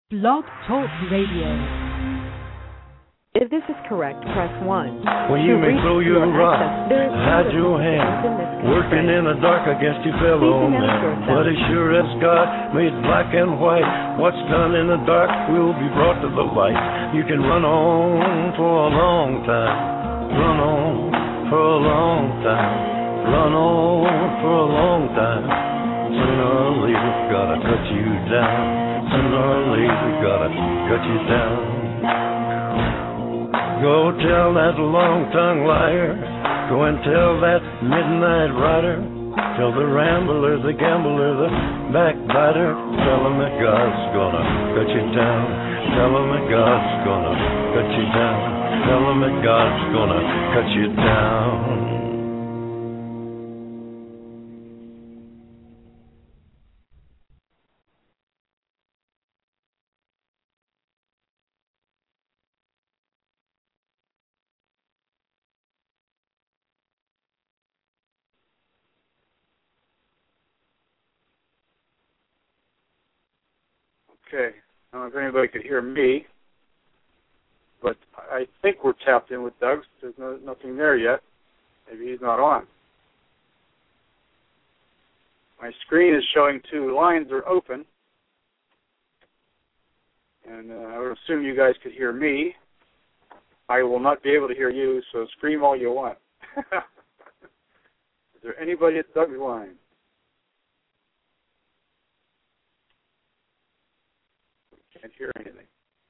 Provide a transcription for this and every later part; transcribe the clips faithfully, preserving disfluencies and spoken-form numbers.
Blog Talk Radio. If this is correct, press one. Well, you may throw your rock, hide your hand, working in the dark against your fellow man. But as sure as God made black and white, what's done in the dark will be brought to the light. You can run on for a long time, run on for a long time, run on for a long time. Sooner or later, gotta cut you down. Sooner or later, gotta cut you down. Go tell that long-tongued liar, go and tell that midnight rider, tell the rambler, the gambler, the backbiter, tell him that God's gonna cut you down, tell him that God's gonna cut you down, tell him that God's gonna cut you down. Okay, I don't know if anybody could hear me, but I think we're tapped in with Doug. There's no, nothing there yet. Maybe he's not on. My screen is showing two lines are open, and uh, I would assume you guys could hear me. I will not be able to hear you, so scream all you want. Is there anybody at Doug's line? Can't hear anything.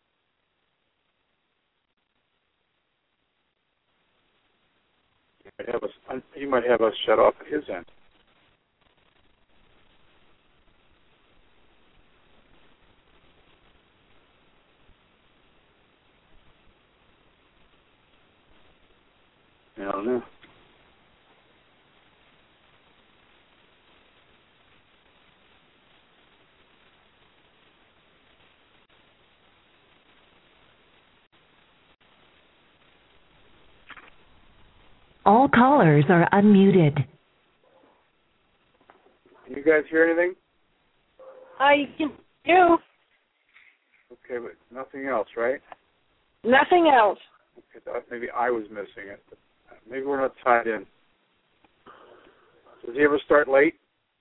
He might have us, he might have us shut off at his end. I don't know. All callers are unmuted. Can you guys hear anything? I can do. Okay, but nothing else, right? Nothing else. Okay, thought maybe I was missing it. But maybe we're not tied in. Does he ever start late?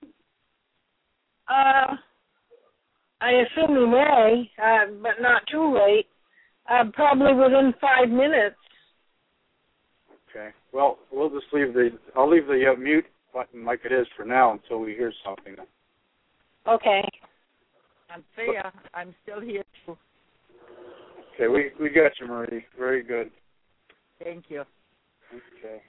Uh, I assume he may, uh, but not too late. Uh, probably within five minutes. Okay. Well, we'll just leave the. I'll leave the uh, mute button like it is for now until we hear something. Okay. I'm Thea. I'm still here too. Okay, we we got you, Marie. Very good. Thank you. Okay.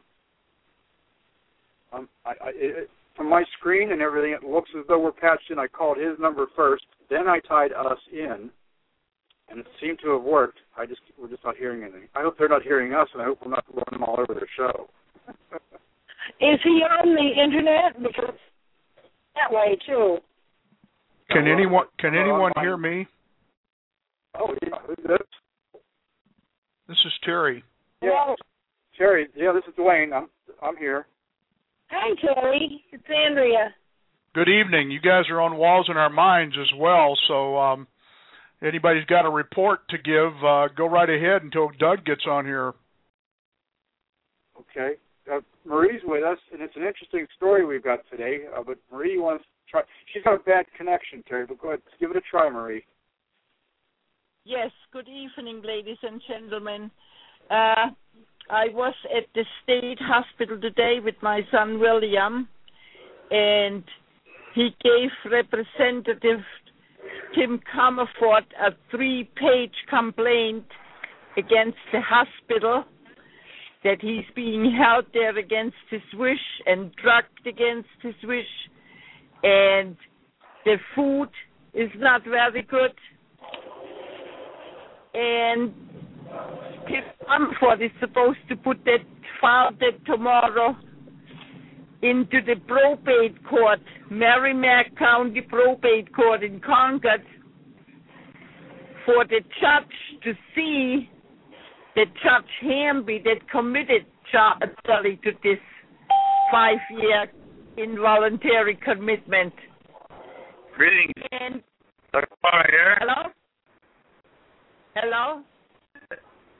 Um, I, I, it, from my screen and everything, it looks as though we're patched in. I called his number first, then I tied us in, and it seemed to have worked. I just we're just not hearing anything. I hope they're not hearing us, and I hope we're not blowing them all over their show. Is he on the internet? Because that way too. Can anyone can anyone hear me? Oh yeah, who's this? This is Terry. Yeah, Terry. Yeah, this is Dwayne. I'm I'm here. Hi, Terry. It's Andrea. Good evening. You guys are on Walls in Our Minds as well, so um, anybody's got a report to give, uh, go right ahead until Doug gets on here. Okay. Uh, Marie's with us, and it's an interesting story we've got today, uh, but Marie wants to try. She's got a bad connection, Terry, but go ahead. Give it a try, Marie. Yes, good evening, ladies and gentlemen. Uh, I was at the state hospital today with my son, William, and he gave Representative Tim Comerford a three-page complaint against the hospital that he's being held there against his wish and drugged against his wish, and the food is not very good. And Tim Comerford is supposed to put that file that tomorrow into the probate court, Merrimack County Probate Court in Concord, for the judge to see that Judge Hamby that committed child to this five-year involuntary commitment. Greetings. And Doctor Potter here. hello?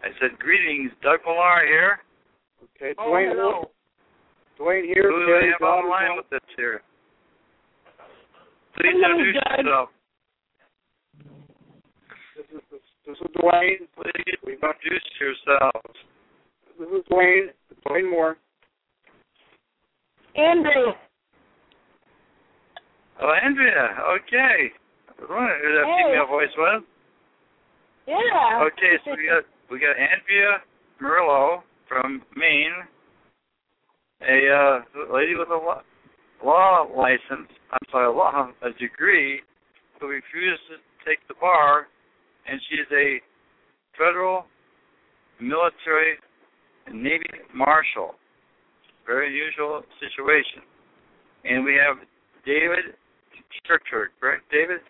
said, greetings, Doug Millar here. Okay, Oh, Dwayne. hello. Dwayne here. Who do Terry we have Dodd online is with us here? Please Hello, introduce Doug. yourself. This is this is Dwayne. Please introduce yourselves. This is Dwayne. Dwayne Moore. Andrea. Oh, Andrea. Okay. I wonder who that Hey. female voice was. Yeah. Okay, so we got we got Andrea Murillo from Maine, a uh, lady with a law, law license. I'm sorry, a law a degree, who refused to take the bar, and she's a federal military and Navy marshal. Very unusual situation. And we have David Churchard, correct, David?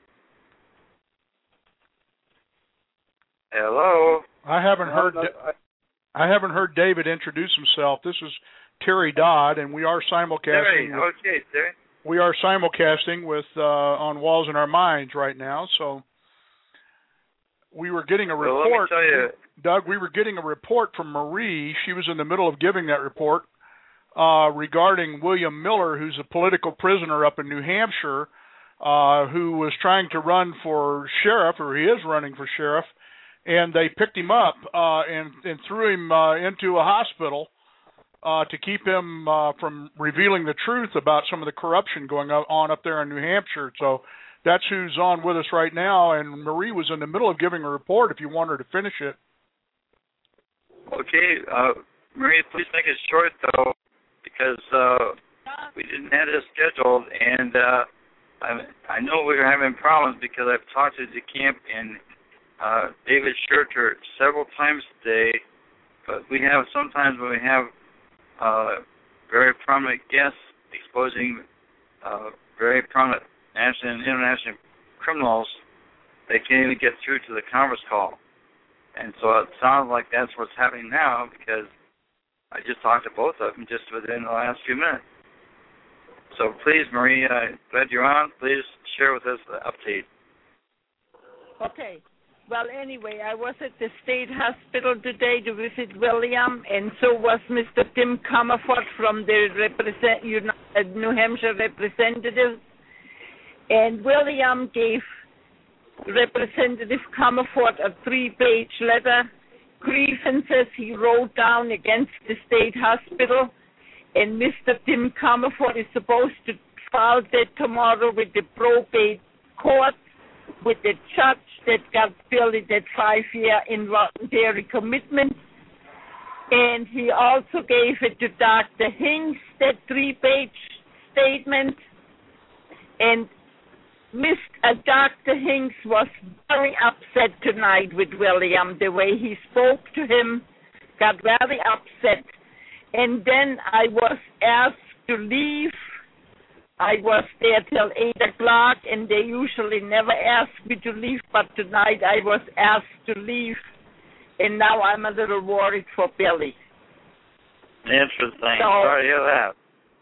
Hello. I haven't heard. I haven't heard David introduce himself. This is Terry Dodd, and we are simulcasting. Terry. With, Okay, Terry. we are simulcasting with uh, on Walls in Our Minds right now. So we were getting a Well, report. let me tell you. Doug, we were getting a report from Marie. She was in the middle of giving that report uh, regarding William Miller, who's a political prisoner up in New Hampshire, uh, who was trying to run for sheriff, or he is running for sheriff. And they picked him up uh, and, and threw him uh, into a hospital uh, to keep him uh, from revealing the truth about some of the corruption going on up there in New Hampshire. So that's who's on with us right now. And Marie was in the middle of giving a report if you want her to finish it. Okay, uh, Marie, please make it short, though, because uh, we didn't have this scheduled. And uh, I, I know we were having problems because I've talked to DeCamp and Uh, David Schurter several times today, but we have sometimes when we have uh, very prominent guests exposing uh, very prominent national and international criminals, they can't even get through to the conference call. And so it sounds like that's what's happening now because I just talked to both of them just within the last few minutes. So please, Marie, I'm glad you're on. Please share with us the update. Okay. Well, anyway, I was at the state hospital today to visit William, and so was Mister Tim Comerford from the represent, United, New Hampshire representative. And William gave Representative Comerford a three-page letter, grievances he wrote down against the state hospital, and Mister Tim Comerford is supposed to file that tomorrow with the probate court, with the judge that got Billy that five-year involuntary commitment. And he also gave it to Doctor Hinks, that three-page statement. And Mister Doctor Hinks was very upset tonight with William. The way he spoke to him got very upset. And then I was asked to leave. I was there till eight o'clock, and they usually never ask me to leave, but tonight I was asked to leave, and now I'm a little worried for Billy. Interesting. So, Sorry to hear that.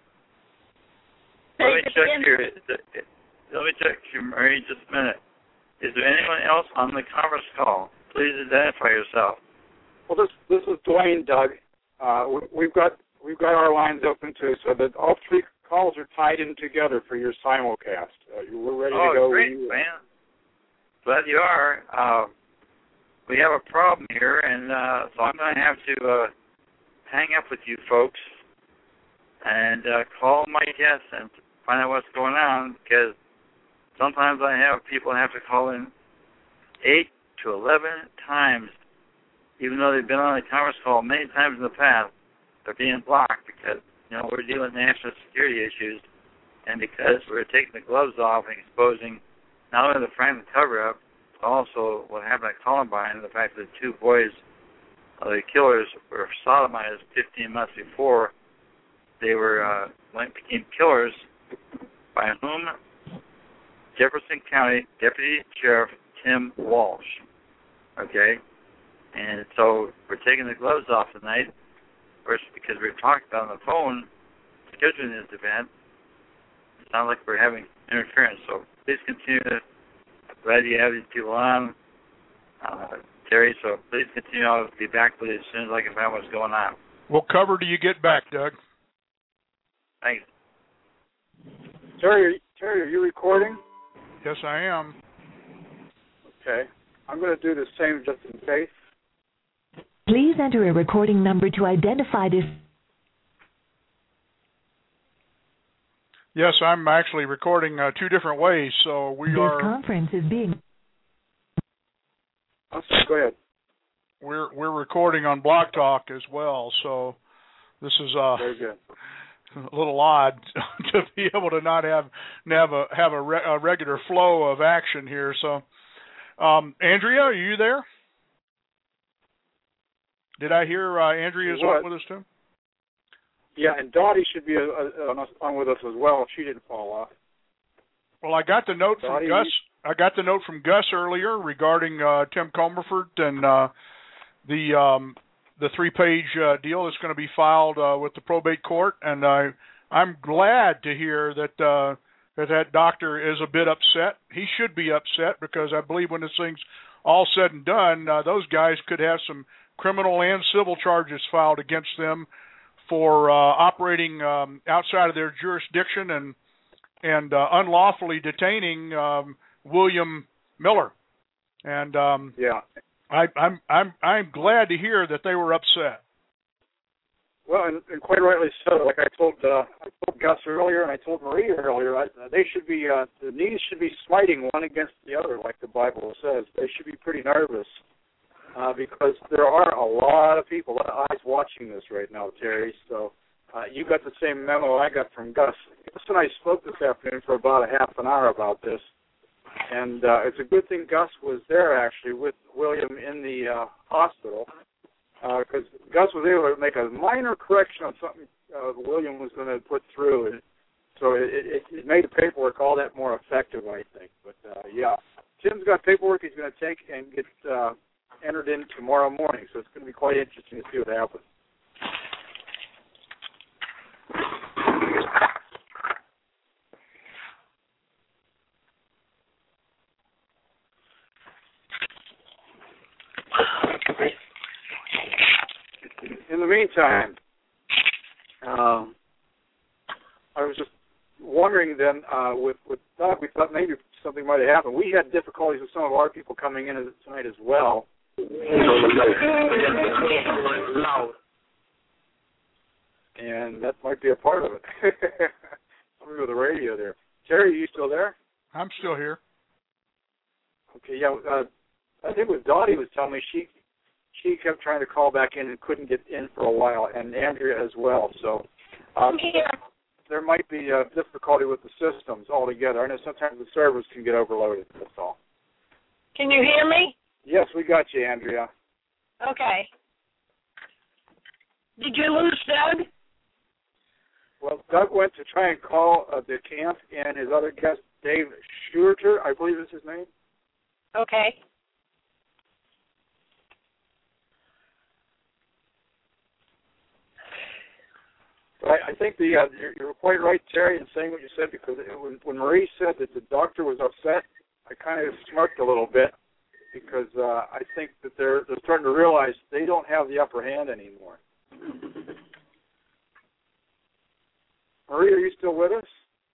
Let me check again. your, let me check your, Marie, just a minute. Is there anyone else on the conference call? Please identify yourself. Well, this this is Dwayne, Doug. Uh, we, we've got we've got our lines open too, so that all three calls are tied in together for your simulcast. Uh, we're ready oh, to go. great, you, man. Glad you are. Uh, we have a problem here, and uh, so I'm going to have to uh, hang up with you folks and uh, call my guests and find out what's going on, because sometimes I have people have to call in eight to eleven times, even though they've been on a conference call many times in the past. They're being blocked because, you know, we're dealing with national security issues, and because we're taking the gloves off and exposing not only the Franklin cover-up, but also what happened at Columbine, and the fact that two boys, uh, the killers, were sodomized fifteen months before they were uh, became killers, by whom? Jefferson County Deputy Sheriff Tim Walsh. Okay? And so we're taking the gloves off tonight, first because we're talking about on the phone, scheduling this event. It sounds like we're having interference, so please continue. I'm glad you have these people on. Uh, Terry, so please continue. I'll be back with you as soon as I can find what's going on. We'll cover till you get back, Doug. Thanks. Terry, Terry, are you recording? Yes, I am. Okay. I'm going to do the same just in case. Please enter a recording number to identify this. Yes, I'm actually recording uh, two different ways, so we this are... This conference is being... Oh, go ahead. We're we're recording on Blog Talk as well, so this is uh, Very good. a little odd to be able to not have have a have a, re- a regular flow of action here. So, um, Andrea, are you there? Did I hear uh, Andrea's on with us too? Yeah, and Dottie should be uh, on with us as well if she didn't fall off. Well, I got the note Dottie, from Gus. I got the note from Gus earlier regarding uh, Tim Comerford and uh, the um, the three-page uh, deal that's going to be filed uh, with the probate court, and I I'm glad to hear that uh, that that doctor is a bit upset. He should be upset because I believe when this thing's all said and done, uh, those guys could have some criminal and civil charges filed against them for uh, operating um, outside of their jurisdiction and and uh, unlawfully detaining um, William Miller. And um, yeah, I, I'm I'm I'm glad to hear that they were upset. Well, and, and quite rightly so. Like I told uh, I told Gus earlier, and I told Maria earlier, I, they should be uh, the knees should be smiting one against the other, like the Bible says. They should be pretty nervous uh, because there are a lot of people, a lot of eyes watching this right now, Terry. So uh, you got the same memo I got from Gus. Gus and I spoke this afternoon for about a half an hour about this. And uh, it's a good thing Gus was there, actually, with William in the uh, hospital, because uh, Gus was able to make a minor correction on something uh, William was going to put through. And so it, it, it made the paperwork all that more effective, I think. But, uh, yeah, Tim's got paperwork he's going to take and get uh, entered in tomorrow morning, so it's going to be quite interesting to see what happens. In the meantime, um, I was just wondering then, uh, with, with Doug, we thought maybe something might have happened. We had difficulties with some of our people coming in tonight as well. And that might be a part of it. Something with the radio there. Terry, are you still there? I'm still here. Okay, yeah. Uh, I think what Dottie was telling me, she she kept trying to call back in and couldn't get in for a while, and Andrea as well. So um, there might be a difficulty with the systems altogether. I know sometimes the servers can get overloaded, that's all. Can you hear me? Yes, we got you, Andrea. Okay. Did you lose Doug? Well, Doug went to try and call uh, the camp, and his other guest, Dave Schurter, I believe is his name. Okay. I, I think the uh, you're, you're quite right, Terry, in saying what you said, because it, when, when Marie said that the doctor was upset, I kind of smirked a little bit, because uh, I think that they're they're starting to realize they don't have the upper hand anymore. Marie, are you still with us?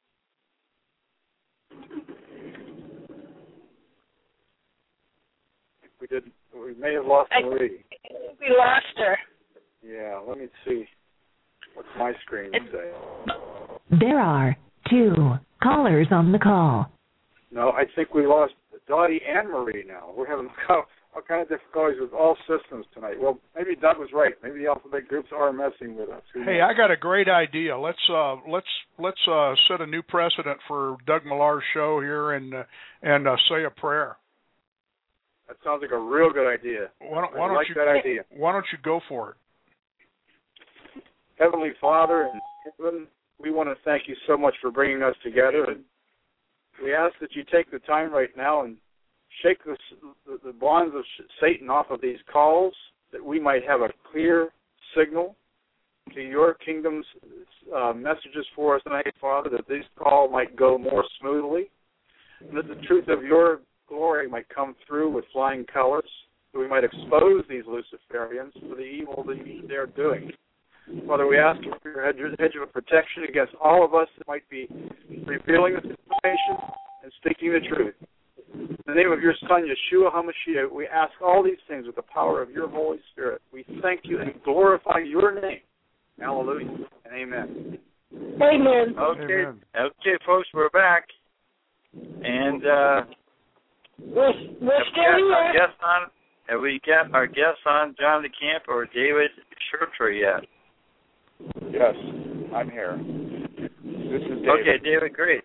We did. We may have lost I, Marie. We lost her. Yeah. Let me see. What's my screen say? There are two callers on the call. No, I think we lost Dottie and Marie now. We're having all, all kind of difficulties with all systems tonight. Well, maybe Doug was right. Maybe the alphabet groups are messing with us. Who Hey, knows? I got a great idea. Let's uh, let's let's uh, set a new precedent for Doug Millar's show here and uh, and uh, say a prayer. That sounds like a real good idea. Why don't, I why don't like you, that idea. Why don't you go for it? Heavenly Father in heaven, we want to thank you so much for bringing us together. And we ask that you take the time right now and shake the, the, the bonds of Satan off of these calls, that we might have a clear signal to your kingdom's uh, messages for us tonight, Father, that this call might go more smoothly, and that the truth of your glory might come through with flying colors, so we might expose these Luciferians for the evil that they're doing. Father, we ask you for your hedge, hedge of protection against all of us that might be revealing this information and speaking the truth. In the name of your Son, Yeshua HaMashiach, we ask all these things with the power of your Holy Spirit. We thank you and glorify your name. Hallelujah and amen. Amen. Okay, Amen. okay, folks, we're back. And uh, We're, we're still have we got our here. guest on? Have we got our guests on, John DeCamp or David Scherter yet? Yes, I'm here. This is David. Okay, David, great.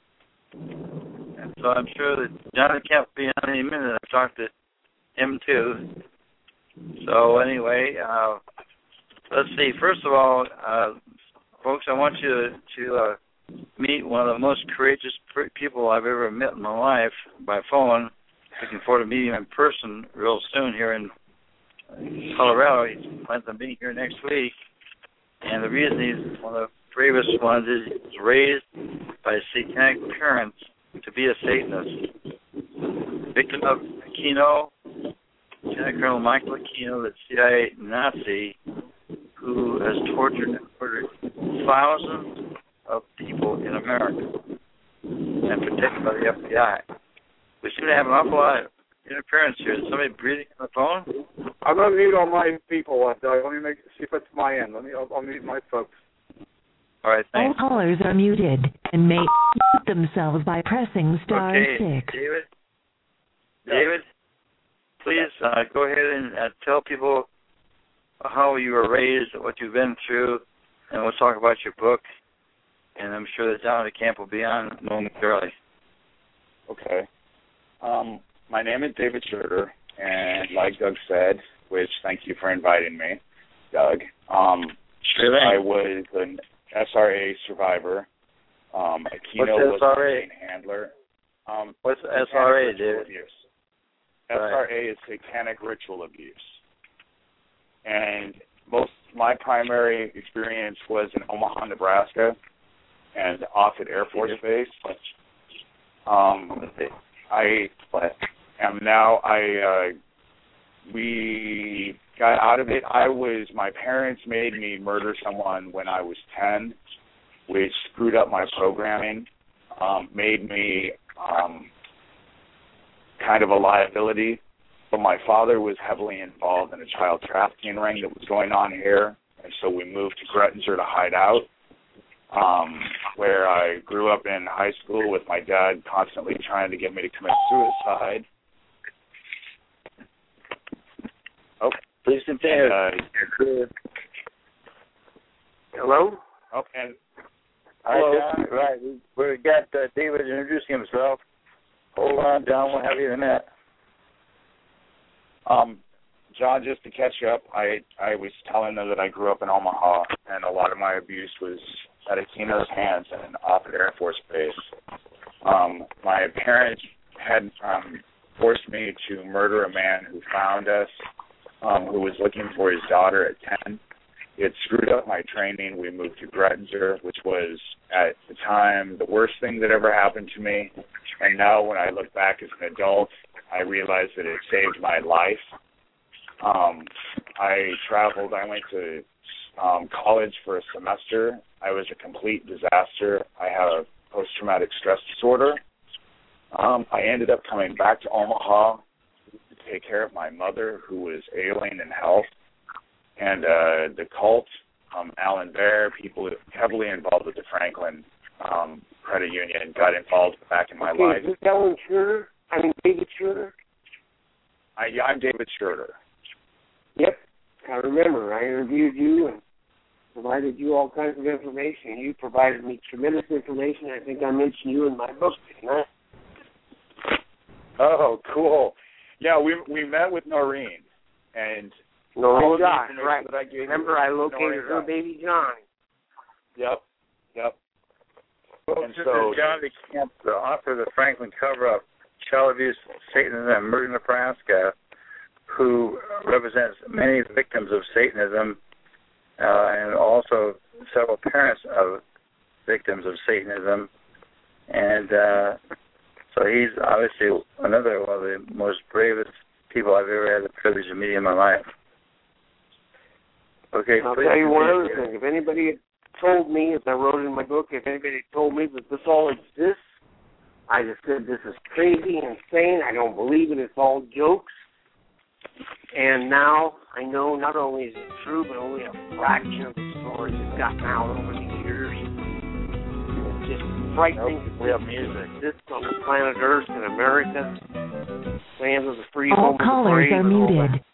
And so I'm sure that John DeCamp will be on any minute. I've talked to him too. So anyway, uh, let's see. First of all, uh, folks, I want you to, to uh, meet one of the most courageous people I've ever met in my life by phone. Looking forward to meeting him in person real soon here in Colorado. He plans on being here next week. And the reason he's one of the bravest ones is he was raised by satanic parents to be a Satanist. Victim of Aquino, Lieutenant Colonel Michael Aquino, the C I A Nazi, who has tortured and murdered thousands of people in America and protected by the F B I. We seem to have an awful lot of interference here. Is somebody breathing on the phone? I'm going to mute all my people, uh, Doug. Let me make, see if it's my end. Let me, I'll, I'll mute my folks. All right, thanks. All callers are muted and may mute themselves by pressing star okay, six. David, David, please uh, go ahead and uh, tell people how you were raised, what you've been through, and we'll talk about your book. And I'm sure that John DeCamp will be on momentarily. Okay. Um, my name is David Scherter, and like Doug said, which thank you for inviting me, Doug. Um, Sure I was an S R A survivor. Um, Aquino was S R A? a main handler. Um, What's S R A, David? Abuse. S R A is satanic ritual abuse. And most my primary experience was in Omaha, Nebraska, and Offutt Air Force Base. Um, I am now. I uh, we got out of it. I was. My parents made me murder someone when I was ten, which screwed up my programming. Um, made me um, kind of a liability. But my father was heavily involved in a child trafficking ring that was going on here, and so we moved to Grettinger to hide out, um, where I grew up in high school with my dad constantly trying to get me to commit suicide. Okay. Please continue. And, uh, Hello? oh, and Hello. Right, right. We, we got uh, David introducing himself. Hold on, John. We'll have you in a minute. Um, John, just to catch you up, I, I was telling them that I grew up in Omaha, and a lot of my abuse was at Aquino's hands and off at Air Force Base. Um, my parents had um, forced me to murder a man who found us, um, who was looking for his daughter at ten. It screwed up my training. We moved to Grettinger, which was, at the time, the worst thing that ever happened to me. And now when I look back as an adult, I realized that it saved my life. Um, I traveled. I went to um, college for a semester. I was a complete disaster. I had a post-traumatic stress disorder. Um, I ended up coming back to Omaha to take care of my mother, who was ailing in health. And uh, the cult, um, Alan Bear, people heavily involved with the Franklin um, Credit Union got involved back in my okay, life. Is this Alan Scherter? I mean, David Scherter? I, yeah, I'm David Scherter. Yep, I remember. I interviewed you and provided you all kinds of information. You provided me tremendous information. I think I mentioned you in my book, didn't I? Oh, cool. Yeah, we we met with Noreen, and Noreen all of the Josh, information right. that I gave Remember, you, I located Noreen her Josh. baby Johnny. Yep, yep. Well, And this so- is John DeCamp, the author of the Franklin Cover-Up, Child Abuse, Satanism, and Murder in Nebraska, who represents many victims of Satanism uh, and also several parents of victims of Satanism. And uh, so he's obviously another one of the most bravest people I've ever had the privilege of meeting in my life. Okay, I'll please tell you one continue. other thing. If anybody had told me, as I wrote in my book, if anybody had told me that this all exists, I just said this is crazy, insane. I don't believe it. It's all jokes. And now I know not only is it true, but only a fraction of the stories have gotten out over the years. It's just frightening. Nope, we have music. Exists on the planet Earth in America, land of the free, All home of the callers brave, are and all muted. that.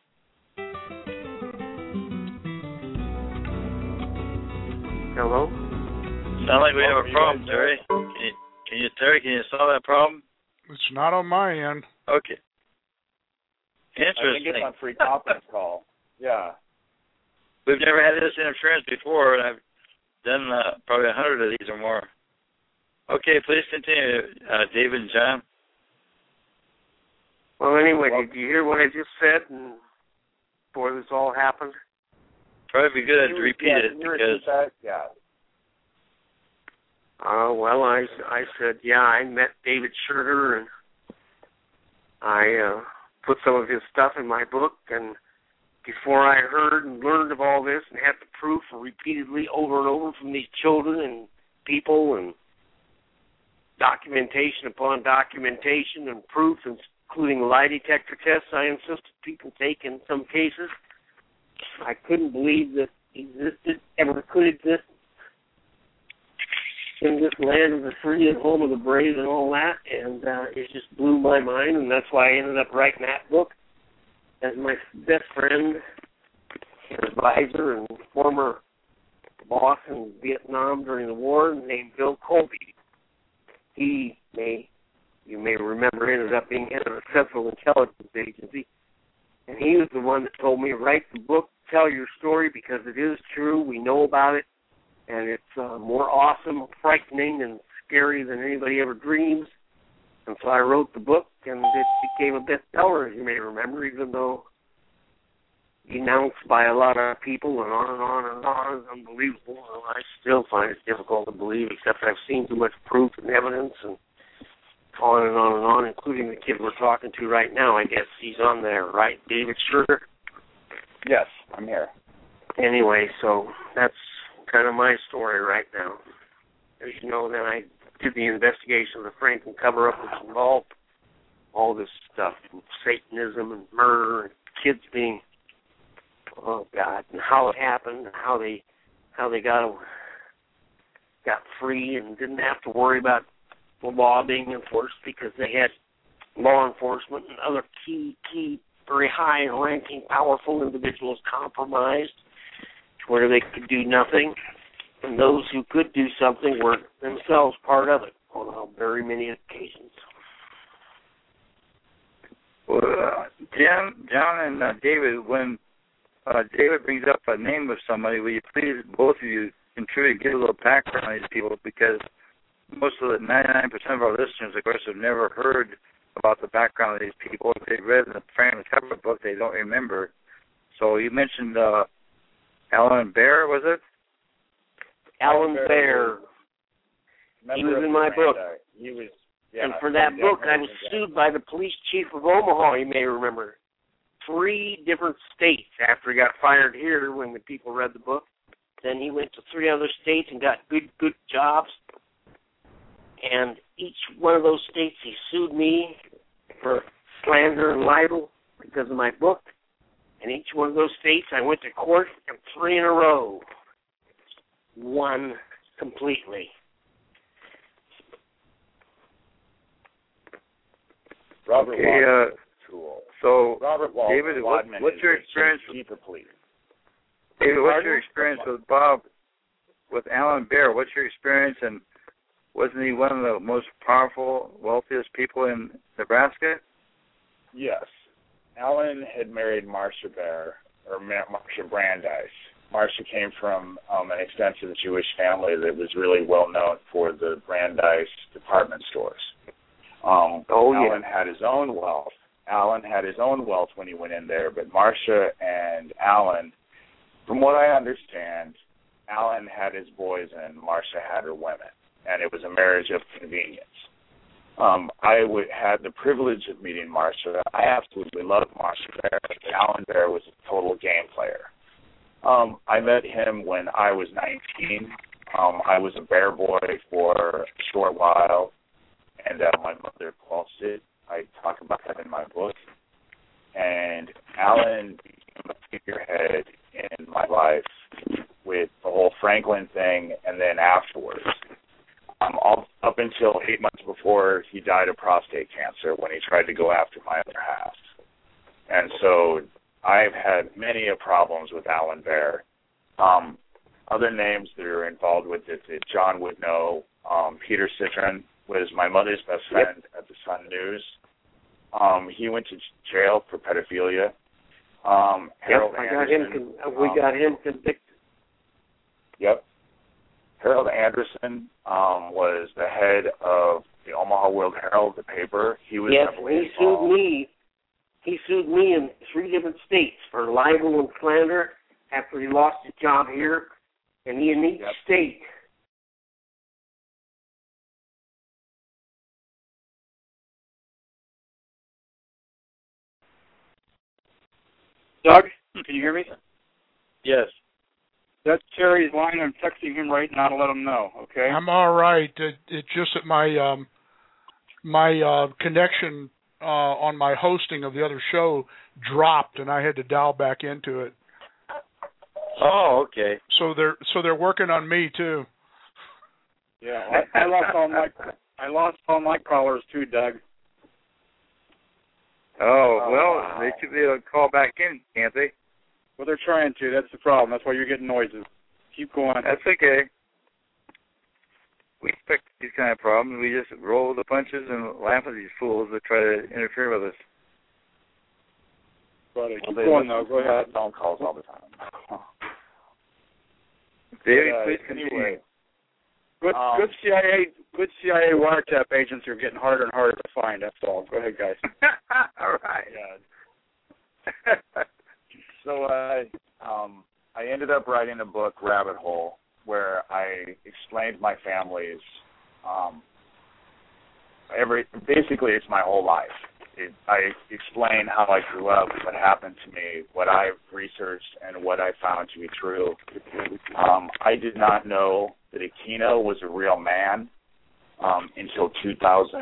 Hello? Sound like we have a problem, Terry. Can you, can you, Terry, can you solve that problem? It's not on my end. Okay. I think Interesting. it's on free conference call. Yeah. We've never had this interference before, and I've done uh, probably a hundred of these or more. Okay, please continue, uh, David and John. Well, anyway, did you hear what I just said and before this all happened? Probably be good to repeat yeah, it can you because. repeat that? Yeah. Uh, well, I, I said, yeah, I met David Schroeder, and I uh, put some of his stuff in my book, and before I heard and learned of all this and had the proof repeatedly over and over from these children and people and documentation upon documentation and proof, including lie detector tests I insisted people take in some cases, I couldn't believe that existed, ever could exist in this land of the free and home of the brave and all that, and uh, it just blew my mind, and that's why I ended up writing that book. As my best friend, advisor, and former boss in Vietnam during the war, named Bill Colby. He may, you may remember, ended up being head of a Central Intelligence Agency, and he was the one that told me, write the book, tell your story, because it is true, we know about it, and it's uh, more awesome, frightening, and scary than anybody ever dreams. And so I wrote the book, and it became a bestseller, as you may remember, even though denounced by a lot of people and on and on and on. It's unbelievable. Well, I still find it difficult to believe, except I've seen too much proof and evidence and on and on and on, including the kid we're talking to right now. I guess he's on there, right? David Schroeder? Yes, I'm here. Anyway, so that's kind of my story right now. As you know, then I did the investigation of the Franklin cover-up, which involved all this stuff, Satanism and murder and kids being, oh God, and how it happened, and how they how they got got free and didn't have to worry about the law being enforced because they had law enforcement and other key, key, very high-ranking, powerful individuals compromised to where they could do nothing. And those who could do something were themselves part of it on very many occasions. Well, uh, John, John and uh, David, when uh, David brings up a name of somebody, will you please, both of you, contribute, give a little background on these people, because most of the ninety-nine percent of our listeners, of course, have never heard about the background of these people. If they've read the Franklin cover book, they don't remember. So you mentioned uh, Alan Bear, was it? Alan Bear. He was in my book. He was, yeah, and for that book, I was sued by the police chief of Omaha, you may remember. Three different states after he got fired here when the people read the book. Then he went to three other states and got good, good jobs. And each one of those states, he sued me for slander and libel because of my book. And each one of those states, I went to court, and three in a row won completely. Robert okay, Wadman, uh, cool. So, Robert Wal- David, Wadman what, what's your experience? Keeper, please. David, what's your experience with Bob, with Alan Bear? What's your experience, and wasn't he one of the most powerful, wealthiest people in Nebraska? Yes. Alan had married Marcia Bear, or Marcia Brandeis. Marcia came from um, an extensive Jewish family that was really well known for the Brandeis department stores. Um, oh, Alan yeah. had his own wealth. Alan had his own wealth when he went in there, but Marcia and Alan, from what I understand, Alan had his boys and Marcia had her women, and it was a marriage of convenience. Um, I would, had the privilege of meeting Marcia. I absolutely loved Marcia Bear. Alan Bear was a total game player. Um, I met him when I was nineteen. Um, I was a bear boy for a short while, and uh, my mother quashed it. I talk about that in my book. And Alan became a figurehead in my life with the whole Franklin thing, and then afterwards. Um, all, up until eight months before he died of prostate cancer when he tried to go after my other half. And so I've had many problems with Alan Bear. Um, other names that are involved with it, that John would know, um, Peter Citron was my mother's best friend yep. at the Sun News. Um, he went to jail for pedophilia. Um, Harold yep, I Anderson. got him, we um, got him convicted. Yep. Harold Anderson um, was the head of the Omaha World Herald, the paper. He was yes, heavily he involved. sued me. He sued me in three different states for libel and slander after he lost his job here, and he in each yep. state. Doug, can you hear me? Yes. That's Terry's line. I'm texting him right now to let him know, okay? I'm all right. It, it's just that my um, my uh, connection uh, on my hosting of the other show dropped, and I had to dial back into it. Oh, okay. So they're so they're working on me too. Yeah, I, I lost all my I lost all my callers too, Doug. Oh, oh well, wow. they should be able to call back in, can't they? Well, they're trying to. That's the problem. That's why you're getting noises. Keep going. That's okay. We expect these kind of problems. We just roll the punches and laugh at these fools that try to interfere with us. But keep well, going, though. Go ahead. Phone calls all the time. David, uh, please continue. Anyway, good, um, good C I A, good C I A wiretap agents are getting harder and harder to find. That's all. Go ahead, guys. All right. Yeah. So uh, um, I ended up writing a book, Rabbit Hole, where I explained my family's um, every. Basically, it's my whole life. It, I explain how I grew up, what happened to me, what I've researched, and what I found to be true. Um, I did not know that Aquino was a real man um, until two thousand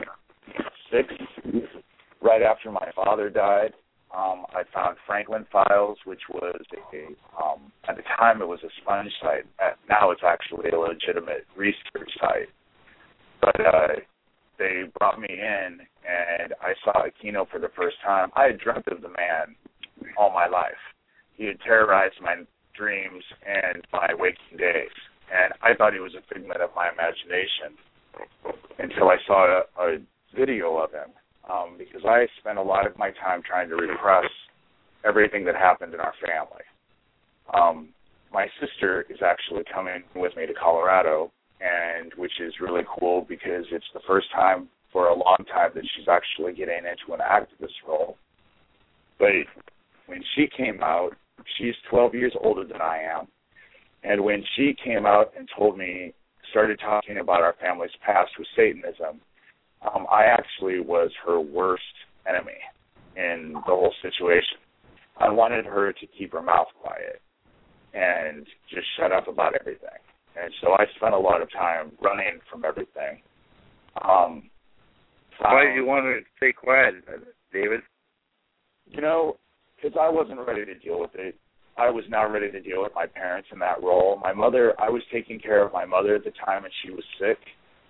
six, right after my father died. Um, I found Franklin Files, which was a, um, at the time it was a sponge site. Now it's actually a legitimate research site. But uh, they brought me in, and I saw Aquino for the first time. I had dreamt of the man all my life. He had terrorized my dreams and my waking days, and I thought he was a figment of my imagination until I saw a, a video of him. Um, because I spent a lot of my time trying to repress everything that happened in our family. Um, my sister is actually coming with me to Colorado, and which is really cool because it's the first time for a long time that she's actually getting into an activist role. But when she came out, she's twelve years older than I am, and when she came out and told me, started talking about our family's past with Satanism, Um, I actually was her worst enemy in the whole situation. I wanted her to keep her mouth quiet and just shut up about everything. And so I spent a lot of time running from everything. Um, Why um, did you want her to stay quiet, David? You know, because I wasn't ready to deal with it. I was not ready to deal with my parents in that role. My mother, I was taking care of my mother at the time, and she was sick.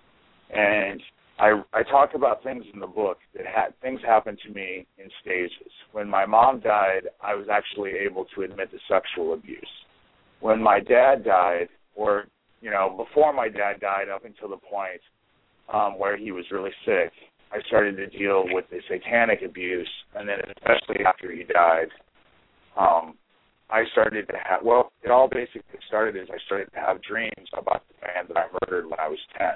And I, I talk about things in the book that had things happened to me in stages. When my mom died, I was actually able to admit to sexual abuse. When my dad died, or, you know, before my dad died up until the point um, where he was really sick, I started to deal with the satanic abuse, and then especially after he died, um, I started to have, well, it all basically started as I started to have dreams about the man that I murdered when I was ten.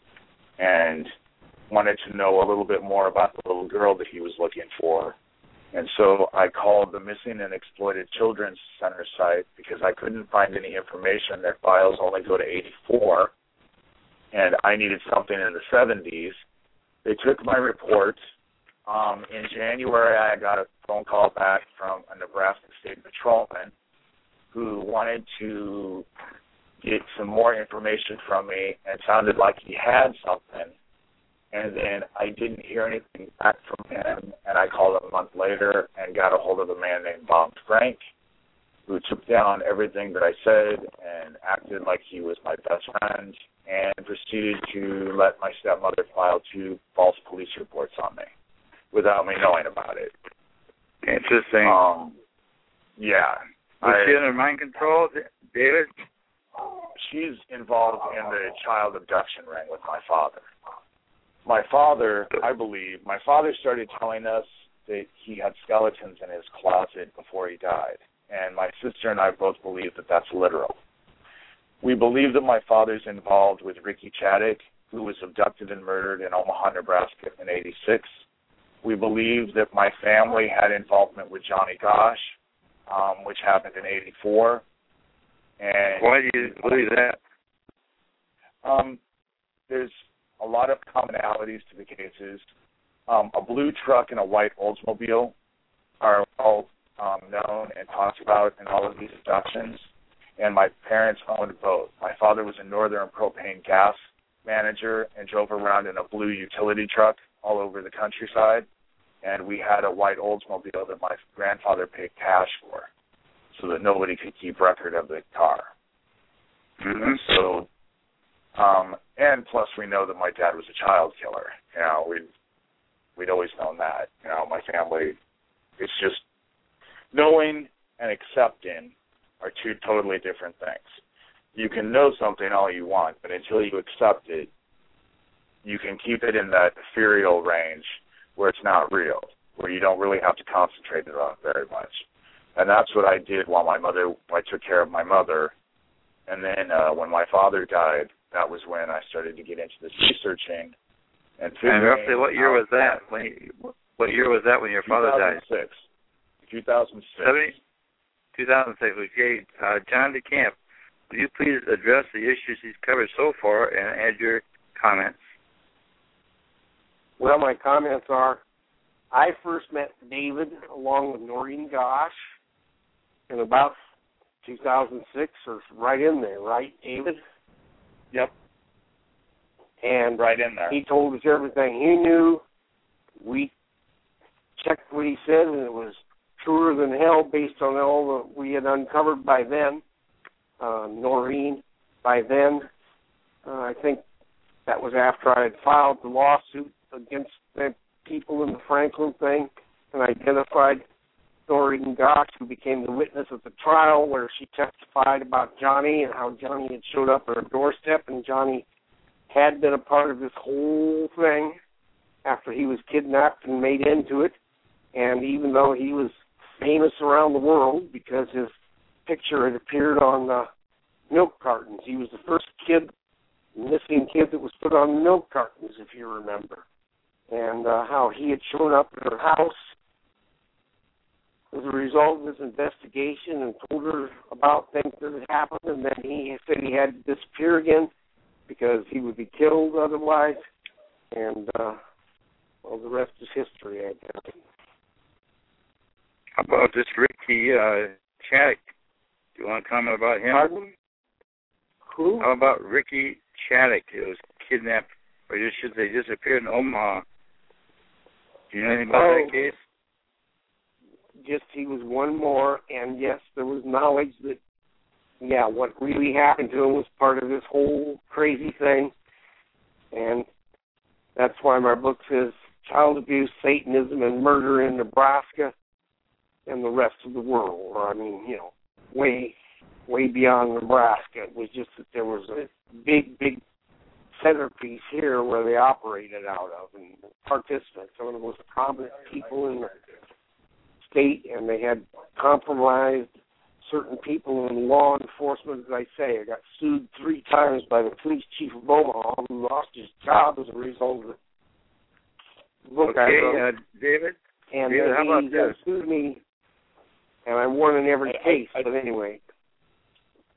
And wanted to know a little bit more about the little girl that he was looking for. And so I called the Missing and Exploited Children's Center site because I couldn't find any information. Their files only go to eighty-four, and I needed something in the seventies. They took my report. Um, in January, I got a phone call back from a Nebraska State Patrolman who wanted to get some more information from me and sounded like he had something. And then I didn't hear anything back from him, and I called him a month later and got a hold of a man named Bob Frank, who took down everything that I said and acted like he was my best friend and proceeded to let my stepmother file two false police reports on me without me knowing about it. Interesting. Um, yeah. Was I, she under mind control, David? She's involved in the child abduction ring with my father. My father, I believe, my father started telling us that he had skeletons in his closet before he died, and my sister and I both believe that that's literal. We believe that my father's involved with Ricky Chaddick, who was abducted and murdered in Omaha, Nebraska in eighty-six. We believe that my family had involvement with Johnny Gosch, um, which happened in eighty-four. And why do you believe that? Um, there's a lot of commonalities to the cases. Um, a blue truck and a white Oldsmobile are all um, known and talked about in all of these abductions, and my parents owned both. My father was a Northern Propane Gas manager and drove around in a blue utility truck all over the countryside, and we had a white Oldsmobile that my grandfather paid cash for so that nobody could keep record of the car. Mm-hmm. So, um, and plus we know that my dad was a child killer. You know, we'd, we'd always known that. You know, my family, it's just knowing and accepting are two totally different things. You can know something all you want, but until you accept it, you can keep it in that ethereal range where it's not real, where you don't really have to concentrate on it very much. And that's what I did while my mother, I took care of my mother. And then uh, when my father died, that was when I started to get into this researching. And, and roughly what year was that? When you, what year was that when your father died? two thousand six. two thousand six. seventy, two thousand six. Okay. Uh, John DeCamp, will you please address the issues he's covered so far and add your comments? Well, my comments are, I first met David along with Noreen Gosch in about two thousand six, or right in there, right, David? Yep. And right in there. He told us everything he knew. We checked what he said, and it was truer than hell based on all that we had uncovered by then. Uh, Noreen, by then, uh, I think that was after I had filed the lawsuit against the people in the Franklin thing and identified Noreen Gosch, who became the witness at the trial where she testified about Johnny and how Johnny had showed up at her doorstep, and Johnny had been a part of this whole thing after he was kidnapped and made into it. And even though he was famous around the world because his picture had appeared on the milk cartons, he was the first kid, missing kid that was put on the milk cartons, if you remember. And uh, how he had shown up at her house as a result of this investigation and told her about things that had happened, and then he said he had to disappear again because he would be killed otherwise. And, uh, well, the rest is history, I guess. How about this Ricky uh, Chaddick? Do you want to comment about him? Pardon? Who? How about Ricky Chaddick? He was kidnapped, or just should they disappeared in Omaha? Do you know anything about oh, that case? Just he was one more, and yes, there was knowledge that, yeah, what really happened to him was part of this whole crazy thing, and that's why my book says Child Abuse, Satanism, and Murder in Nebraska and the rest of the world, or I mean, you know, way, way beyond Nebraska. It was just that there was a big, big centerpiece here where they operated out of, and participants, some of the most prominent people in the state, and they had compromised certain people in law enforcement. As I say, I got sued three times by the police chief of Omaha, who lost his job as a result of the book okay, I wrote. Uh, David? And David, then how about he this? sued me, and I won in every I, case, I, I, but anyway.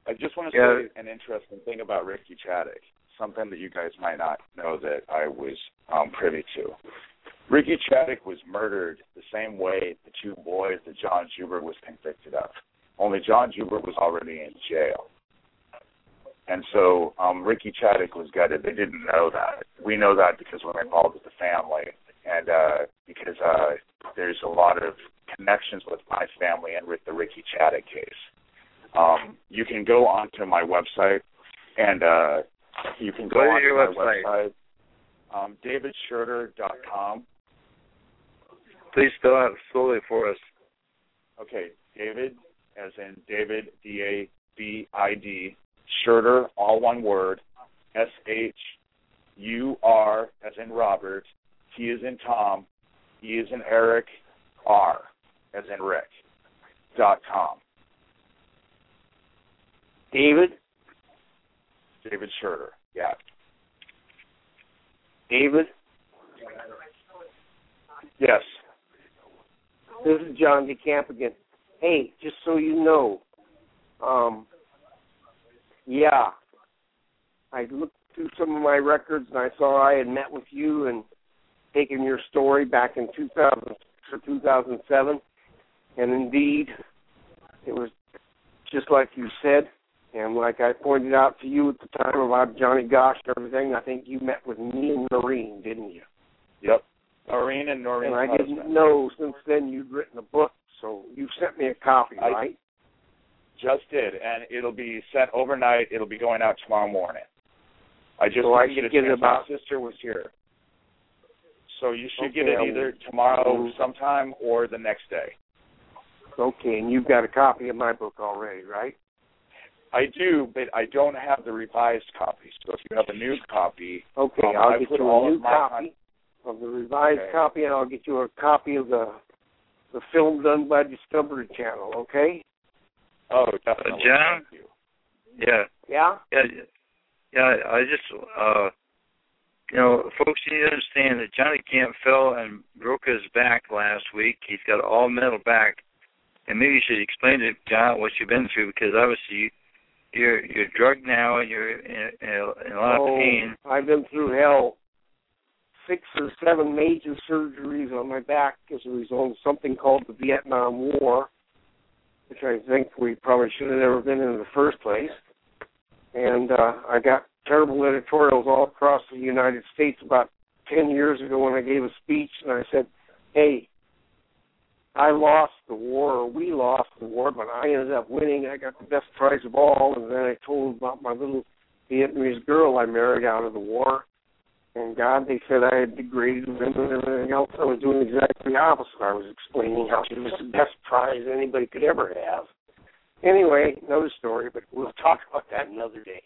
I just want to Yeah. say an interesting thing about Ricky Chaddick, something that you guys might not know that I was um, privy to. Ricky Chaddick was murdered the same way the two boys that John Joubert was convicted of, only John Joubert was already in jail. And so um, Ricky Chaddick was gutted. They didn't know that. We know that because we're involved with the family, and uh, because uh, there's a lot of connections with my family and with the Ricky Chaddick case. Um, you can go onto my website, and uh, you can go What is onto your my website? website, um, david schurter dot com. Please spell out slowly for us. Okay, David, as in David, D A V I D, Schurter, all one word, S H U R, as in Robert, T as in Tom, E as in Eric, R, as in Rick, dot com. David? David Schurter, yeah. David? Yes. This is John DeCamp again. Hey, just so you know, um, yeah, I looked through some of my records and I saw I had met with you and taken your story back in two thousand six or two thousand seven, and indeed, it was just like you said, and like I pointed out to you at the time about Johnny Gosch and everything, I think you met with me and Noreen, didn't you? Yep. Noreen and Noreen. And I didn't husband. know since then you'd written a book, so you sent me a copy, I right? Just did, and it'll be sent overnight. It'll be going out tomorrow morning. I just so I get get it about. My sister was here, so you should okay, get it either tomorrow sometime or the next day. Okay, and you've got a copy of my book already, right? I do, but I don't have the revised copy. So if you have a new copy, okay, um, I'll I get put you all a new of my copy of the revised okay. copy, and I'll get you a copy of the the film done by Discovery Channel. Okay? Oh, definitely. Uh, John? Thank you. Yeah. Yeah. Yeah. Yeah. I just, uh, you know, folks need to understand that Johnny Camp fell and broke his back last week. He's got all metal back, and maybe you should explain to John what you've been through, because obviously you're you're drugged now and you're in, in, a, in a lot oh, of pain. I've been through hell. Six or seven major surgeries on my back as a result of something called the Vietnam War, which I think we probably should have never been in in the first place. And uh, I got terrible editorials all across the United States about ten years ago when I gave a speech, and I said, hey, I lost the war, or we lost the war, but I ended up winning. I got the best prize of all. And then I told about my little Vietnamese girl I married out of the war. And God, they said I had degraded women and everything else. I was doing exactly the opposite. I was explaining how she was the best prize anybody could ever have. Anyway, another story, but we'll talk about that another day.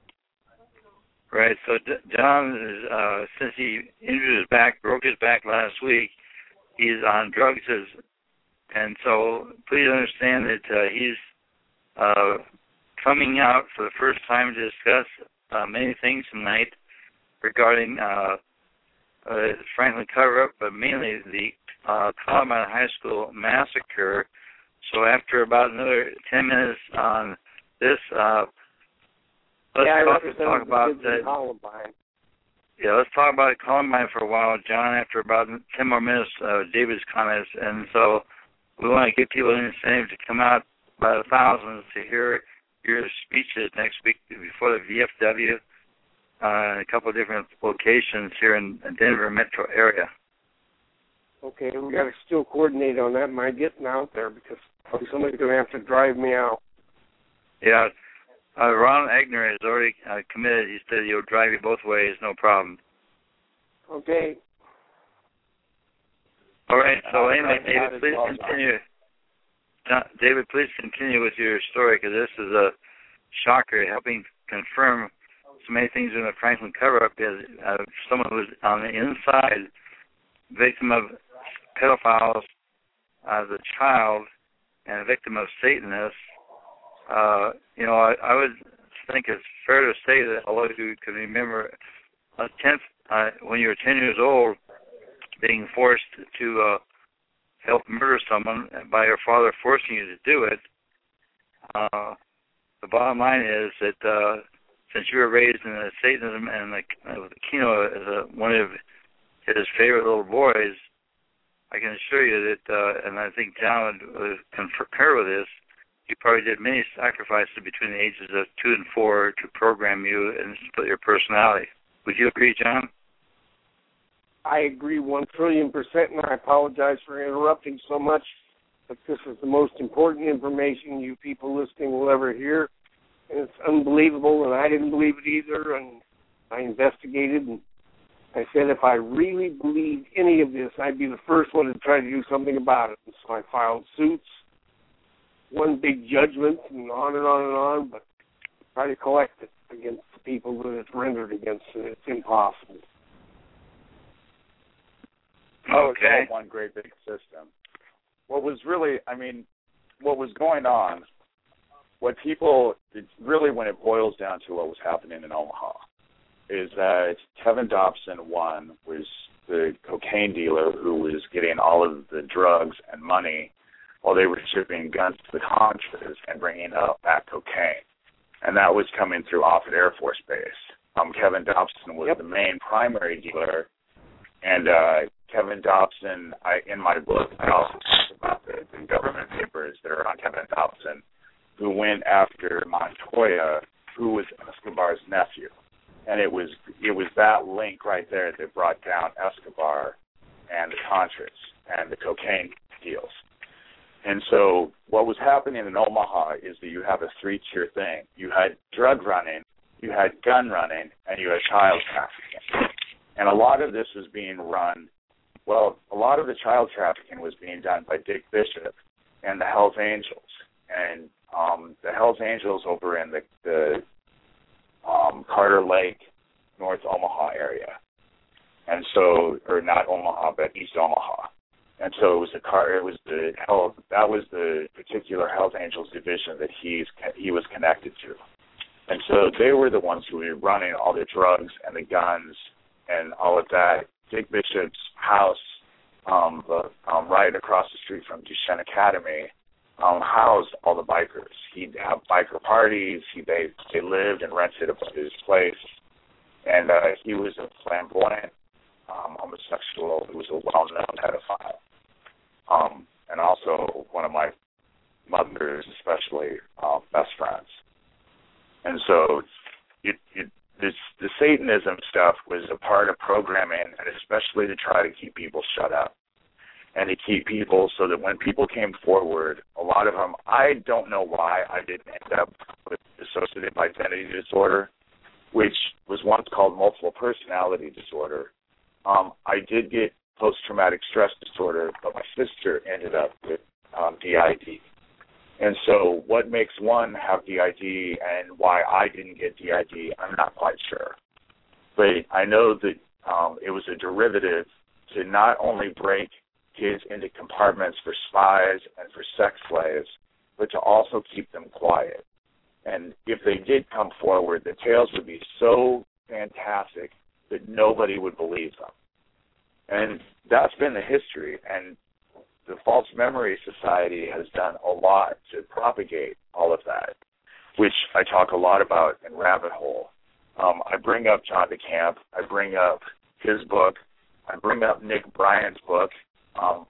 Right. So D- John is, uh, since he injured his back, broke his back last week, he's on drugs. As, and so please understand that uh, he's uh, coming out for the first time to discuss uh, many things tonight regarding uh, uh, Franklin cover-up, but mainly the uh, Columbine High School massacre. So after about another ten minutes on this, uh, let's yeah, talk, I talk about that. Columbine. Yeah, let's talk about Columbine for a while, John. After about ten more minutes, uh, David's comments, and so we want to get people an incentive to come out by the thousands to hear your speeches next week before the V F W. Uh, a couple of different locations here in the Denver metro area. Okay, we got to still coordinate on that. My getting out there because somebody's going to have to drive me out. Yeah, uh, Ron Egner has already uh, committed. He said he'll drive you both ways, no problem. Okay. All right. So uh, anyway, David, please well, continue. John, David, please continue with your story because this is a shocker, helping confirm so many things in the Franklin cover-up. Is uh, someone who's on the inside, victim of pedophiles as a child, and a victim of Satanists. Uh, you know, I, I would think it's fair to say that all of you can remember a tenth uh, when you were ten years old, being forced to uh, help murder someone by your father forcing you to do it. Uh, the bottom line is that uh, since you were raised in the Satanism and the, uh, the Kino as a, one of his favorite little boys, I can assure you that, uh, and I think John would concur with this, you probably did many sacrifices between the ages of two and four to program you and split your personality. Would you agree, John? I agree one trillion percent, and I apologize for interrupting so much, but this is the most important information you people listening will ever hear, and it's unbelievable, and I didn't believe it either, and I investigated, and I said if I really believed any of this, I'd be the first one to try to do something about it. And so I filed suits, one big judgment, and on and on and on, but try to collect it against the people that it's rendered against, and it's impossible. Oh, it's all one great big system. What was really, I mean, what was going on, what people, it's really when it boils down to what was happening in Omaha, is that Kevin Dobson, one, was the cocaine dealer who was getting all of the drugs and money while they were shipping guns to the Contras and bringing up that cocaine. And that was coming through Offutt Air Force Base. Um, Kevin Dobson was yep. the main primary dealer, and uh, Kevin Dobson, I, in my book, I also talk about the, the government papers that are on Kevin Dobson, who went after Montoya, who was Escobar's nephew. And it was it was that link right there that brought down Escobar and the Contras and the cocaine deals. And so what was happening in Omaha is that you have a three-tier thing. You had drug running, you had gun running, and you had child trafficking. And a lot of this was being run, well, a lot of the child trafficking was being done by Dick Bishop and the Hells Angels. And um, the Hells Angels over in the, the um, Carter Lake, North Omaha area. And so, or not Omaha, but East Omaha. And so it was the car. It was the hell. That was the particular Hells Angels division that he's he was connected to, and so they were the ones who were running all the drugs and the guns and all of that. Dick Bishop's house, um, the, um, right across the street from Duchesne Academy, um, housed all the bikers. He'd have biker parties. He they they lived and rented his place, and uh, he was a flamboyant um, homosexual who was a well-known pedophile. Um, and also one of my mother's, especially, uh, best friends. And so it, it, this, the Satanism stuff was a part of programming, and especially to try to keep people shut up and to keep people so that when people came forward, a lot of them, I don't know why I didn't end up with dissociative identity disorder, which was once called multiple personality disorder. Um, I did get post-traumatic stress disorder, but my sister ended up with um, D I D. And so what makes one have D I D and why I didn't get D I D, I'm not quite sure. But I know that um, it was a derivative to not only break kids into compartments for spies and for sex slaves, but to also keep them quiet. And if they did come forward, the tales would be so fantastic that nobody would believe them. And that's been the history, and the False Memory Society has done a lot to propagate all of that, which I talk a lot about in Rabbit Hole. Um, I bring up John DeCamp. I bring up his book. I bring up Nick Bryan's book. Um,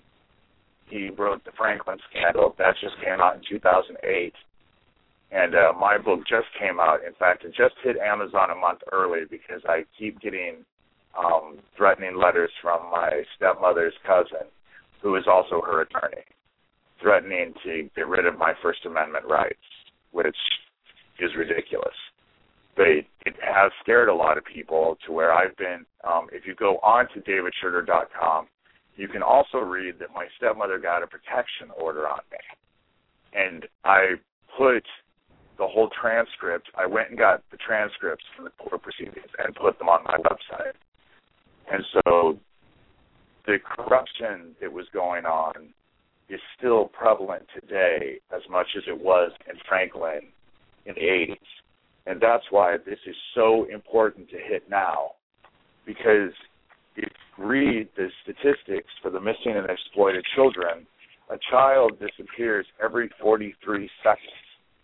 he wrote The Franklin Scandal. That just came out in two thousand eight. And uh, my book just came out. In fact, it just hit Amazon a month early because I keep getting um, threatening letters from my stepmother's cousin, who is also her attorney, threatening to get rid of my First Amendment rights, which is ridiculous. But it has scared a lot of people to where I've been, um, if you go on to david sugar dot com, you can also read that my stepmother got a protection order on me. And I put the whole transcript, I went and got the transcripts from the court proceedings and put them on my website. And so the corruption that was going on is still prevalent today as much as it was in Franklin in the eighties. And that's why this is so important to hit now, because if you read the statistics for the missing and exploited children, a child disappears every forty-three seconds.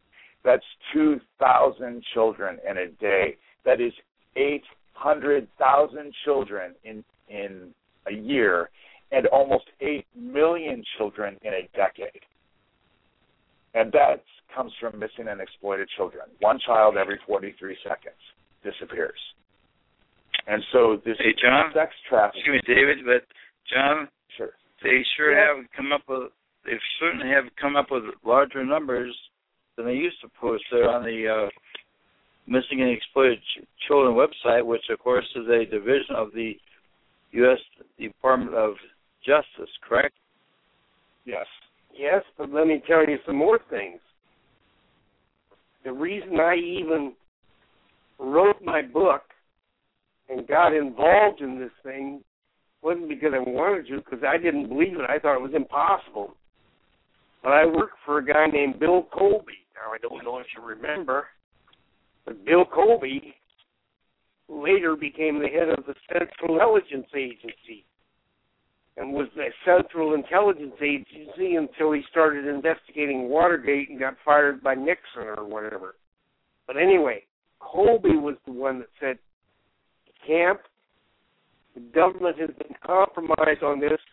That's two thousand children in a day. That is eight hundred thousand children in, in a year, and almost eight million children in a decade. And that comes from missing and exploited children. One child every forty-three seconds disappears. And so this hey, John, sex trafficking. Excuse me, David, but John, sure. they sure yeah. have come up with, they certainly have come up with larger numbers than they used to post there on the uh, Missing and Exploited Ch- Children website, which, of course, is a division of the U S Department of Justice, correct? Yes. Yes, but let me tell you some more things. The reason I even wrote my book and got involved in this thing wasn't because I wanted to, because I didn't believe it. I thought it was impossible. But I worked for a guy named Bill Colby. Now, I don't know if you remember, but Bill Colby later became the head of the Central Intelligence Agency and was the Central Intelligence Agency until he started investigating Watergate and got fired by Nixon or whatever. But anyway, Colby was the one that said, Camp, the government has been compromised on this.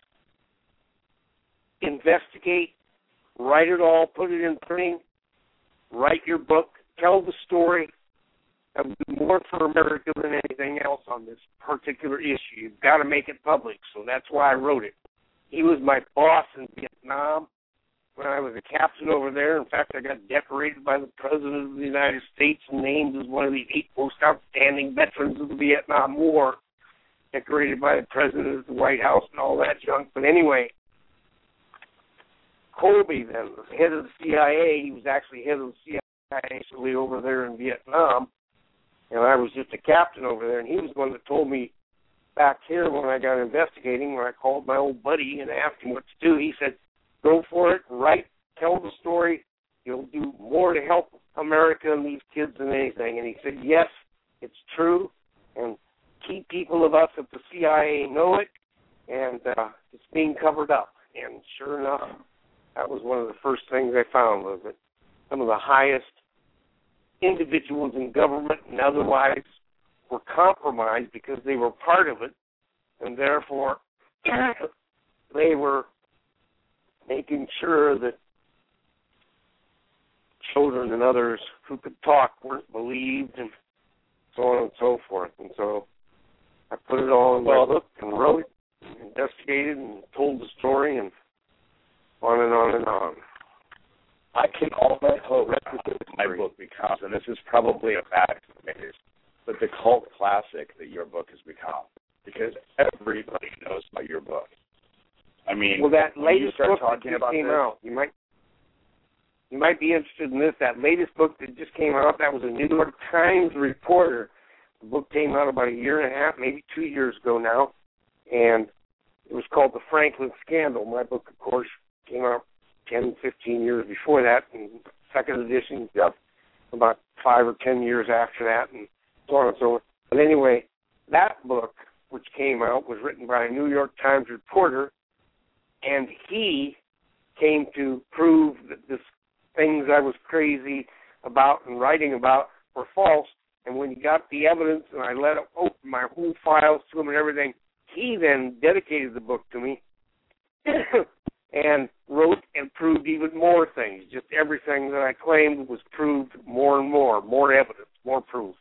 Investigate, write it all, put it in printing, write your book, tell the story. That would do more for America than anything else on this particular issue. You've got to make it public, so that's why I wrote it. He was my boss in Vietnam when I was a captain over there. In fact, I got decorated by the President of the United States and named as one of the eight most outstanding veterans of the Vietnam War, decorated by the President of the White House and all that junk. But anyway, Colby then was head of the C I A. He was actually head of the C I A actually over there in Vietnam. And I was just a captain over there, and he was the one that told me back here when I got investigating, when I called my old buddy and asked him what to do, he said, go for it, write, tell the story. You'll do more to help America and these kids than anything. And he said, yes, it's true, and key people of us at the C I A know it, and uh, it's being covered up. And sure enough, that was one of the first things I found, was that some of the highest individuals in government and otherwise were compromised because they were part of it, and therefore they were making sure that children and others who could talk weren't believed, and so on and so forth. And so I put it all in my book and wrote it, and investigated, and told the story, and on and on and on. I can almost replicate my book becomes, and this is probably a bad phrase, but the cult classic that your book has become, because everybody knows about your book. I mean, well, that when latest you start book talking that just about came this, out, you might you might be interested in this. That latest book that just came out, that was a New York Times reporter. The book came out about a year and a half, maybe two years ago now, and it was called The Franklin Scandal. My book, of course, came out ten, fifteen years before that, and second edition, yep, about five or ten years after that, and so on and so on. But anyway, that book, which came out, was written by a New York Times reporter, and he came to prove that the things I was crazy about and writing about were false. And when he got the evidence, and I let him open my whole files to him and everything, he then dedicated the book to me and wrote and proved even more things. Just everything that I claimed was proved more and more, more evidence, more proof.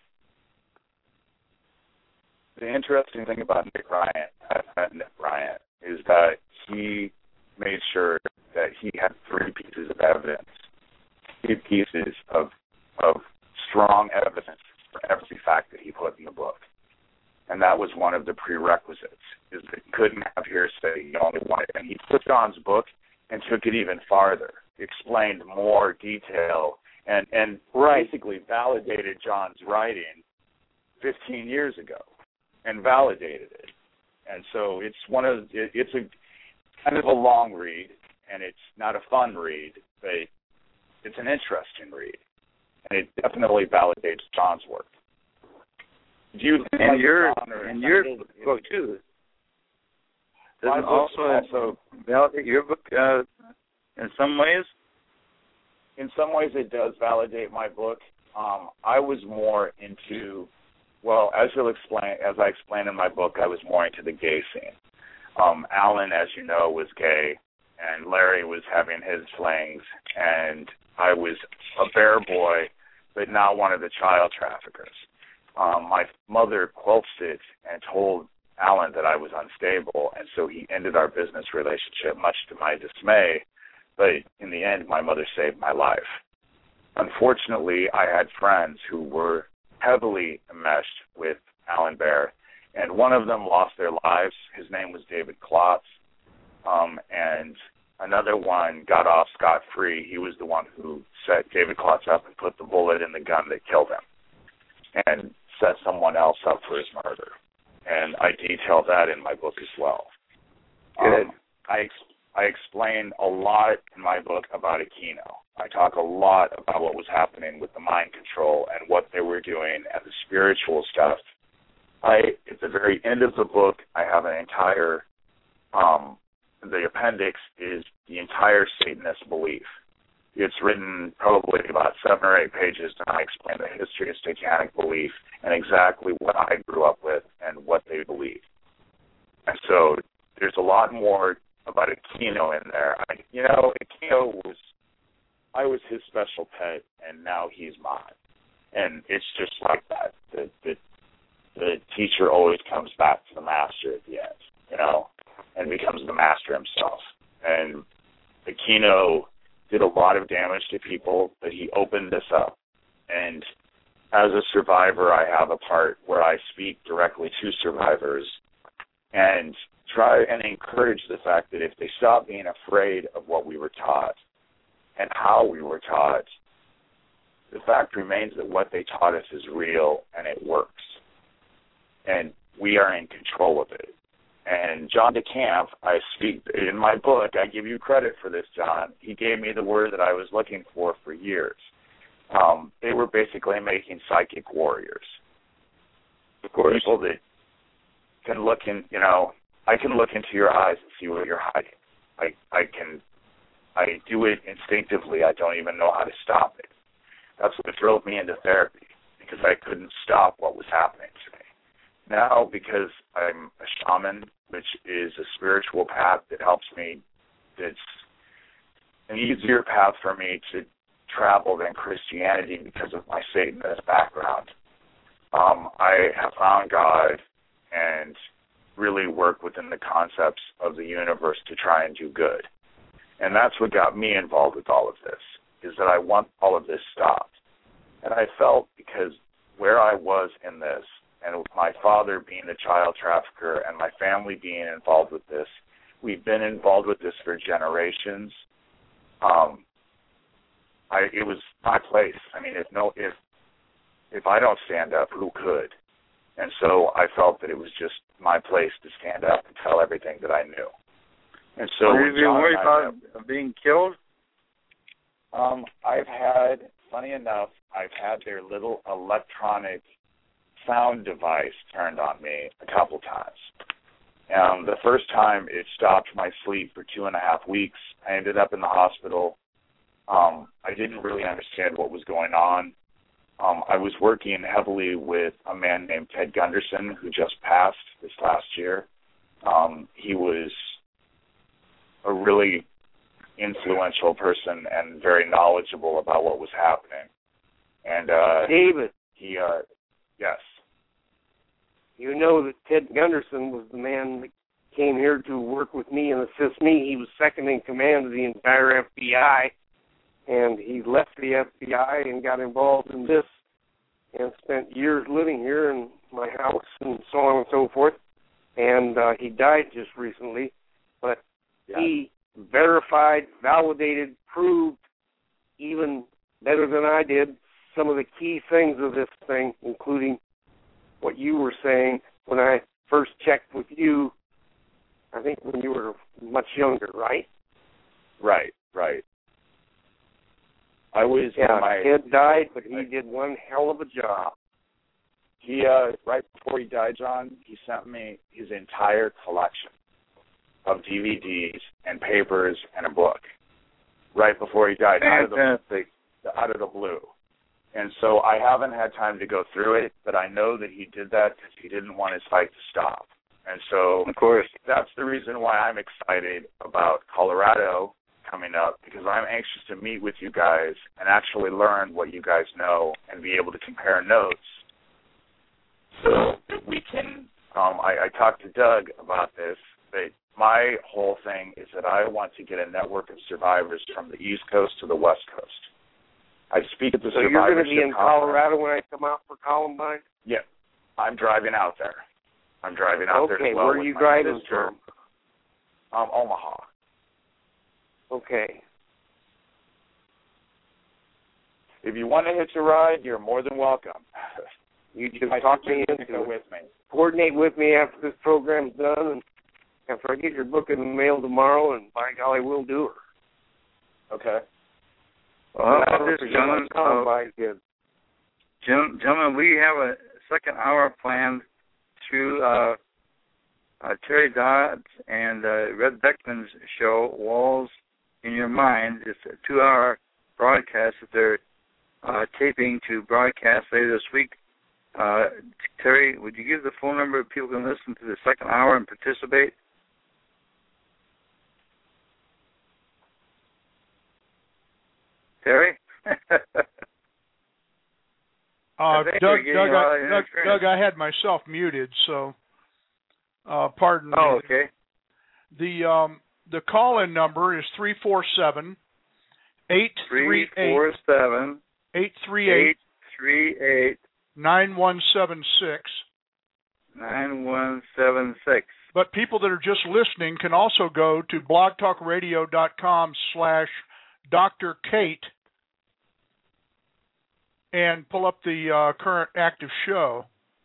The interesting thing about Nick Bryant, uh, Nick Bryant, is that he made sure that he had three pieces of evidence, three pieces of of strong evidence for every fact that he put in the book. And that was one of the prerequisites, is that he couldn't have hearsay. He only wanted, and he took John's book and took it even farther, explained more detail, and, and right. basically validated John's writing fifteen years ago and validated it. And so it's one of, it, it's a kind of a long read, and it's not a fun read, but it's an interesting read. And it definitely validates John's work. Do you and your and your book too doesn't also also validate your book uh, in some ways? in some ways it does validate my book. Um, I was more into, well, as you'll explain, as I explain in my book, I was more into the gay scene. Um, Alan, as you know, was gay, and Larry was having his flings, and I was a bear boy, but not one of the child traffickers. Um, my mother quelched it and told Alan that I was unstable, and so he ended our business relationship, much to my dismay. But in the end, my mother saved my life. Unfortunately, I had friends who were heavily enmeshed with Alan Bear, and one of them lost their lives. His name was David Klotz, um, and another one got off scot-free. He was the one who set David Klotz up and put the bullet in the gun that killed him and set someone else up for his murder. And I detail that in my book as well. Um, I, ex- I explain a lot in my book about Aquino. I talk a lot about what was happening with the mind control and what they were doing and the spiritual stuff. I, at the very end of the book, I have an entire, um, the appendix is the entire Satanist belief. It's written probably about seven or eight pages, and I explain the history of satanic belief and exactly what I grew up with and what they believe. And so there's a lot more about Aquino in there. I, you know, Aquino was, I was his special pet, and now he's mine. And it's just like that. The, the, the teacher always comes back to the master at the end, you know, and becomes the master himself. And Aquino did a lot of damage to people, but he opened this up. And as a survivor, I have a part where I speak directly to survivors and try and encourage the fact that if they stop being afraid of what we were taught and how we were taught, the fact remains that what they taught us is real and it works. And we are in control of it. And John DeCamp, I speak in my book, I give you credit for this, John. He gave me the word that I was looking for for years. Um, they were basically making psychic warriors. Of course. People that can look in, you know, I can look into your eyes and see what you're hiding. I, I can, I do it instinctively. I don't even know how to stop it. That's what drove me into therapy, because I couldn't stop what was happening to me. Now, because I'm a shaman, which is a spiritual path that helps me, it's an easier path for me to travel than Christianity because of my Satanist background. Um, I have found God and really work within the concepts of the universe to try and do good. And that's what got me involved with all of this, is that I want all of this stopped. And I felt, because where I was in this, and with my father being a child trafficker and my family being involved with this, we've been involved with this for generations. Um, I, it was my place. I mean, if no, if if I don't stand up, who could? And so I felt that it was just my place to stand up and tell everything that I knew. And so, were you being worried about have, being killed? Um, I've had, funny enough, I've had their little electronic sound device turned on me a couple times. Um, the first time it stopped my sleep for two and a half weeks. I ended up in the hospital. Um, I didn't really understand what was going on. Um, I was working heavily with a man named Ted Gunderson, who just passed this last year. Um, he was a really influential person and very knowledgeable about what was happening. And uh, David, he, uh, yes. You know that Ted Gunderson was the man that came here to work with me and assist me. He was second in command of the entire F B I, and he left the F B I and got involved in this and spent years living here in my house and so on and so forth. And uh, he died just recently, but yeah. He verified, validated, proved even better than I did some of the key things of this thing, including what you were saying when I first checked with you, I think when you were much younger, right? Right, right. I was... Yeah, my, Ted died, but he I, did one hell of a job. He, uh, right before he died, John, he sent me his entire collection of D V Ds and papers and a book. right before he died, out of the, the out of the blue. And so I haven't had time to go through it, but I know that he did that because he didn't want his fight to stop. And so, of course, that's the reason why I'm excited about Colorado coming up, because I'm anxious to meet with you guys and actually learn what you guys know and be able to compare notes. So we can, um, I, I talked to Doug about this, but my whole thing is that I want to get a network of survivors from the East Coast to the West Coast. I speak at the so survivorship you're going to be in conference. Colorado when I come out for Columbine? Yeah, I'm driving out there. I'm driving out okay, there as well. Where are with you my driving sister. from? Um, Omaha. Okay. If you want to hitch a ride, you're more than welcome. You just talk me into go with me. Coordinate with me after this program's done, and after I get your book in the mail tomorrow, and by golly, we'll do her. Okay. Well, how about this, gentlemen? Uh, gentlemen, we have a second hour planned through uh, uh, Terry Dodd's and uh, Red Beckman's show, Walls in Your Mind. It's a two-hour broadcast that they're uh, taping to broadcast later this week. Uh, Terry, would you give the phone number if people can listen to the second hour and participate? Terry? uh, Doug, Doug, I, Doug, Doug, I had myself muted, so uh, pardon oh, me. okay. The um, the call-in number is three four seven, eight three eight, eight three eight, three eight, nine one seven six. nine one seven six. But people that are just listening can also go to blogtalkradio.com slash Dr. Kate and pull up the uh, current active show.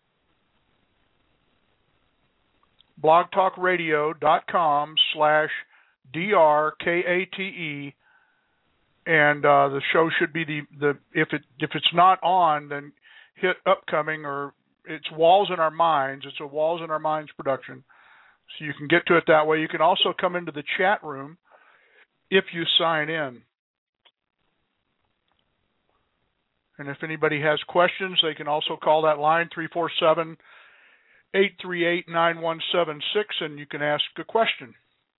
blogtalkradio.com slash D-R-K-A-T-E, and uh, the show should be the, the if it if it's not on, then hit upcoming, or it's Walls in Our Minds. It's a Walls in Our Minds production, so you can get to it that way. You can also come into the chat room if you sign in. And if anybody has questions, they can also call that line, three four seven, eight three eight, nine one seven six, and you can ask a question.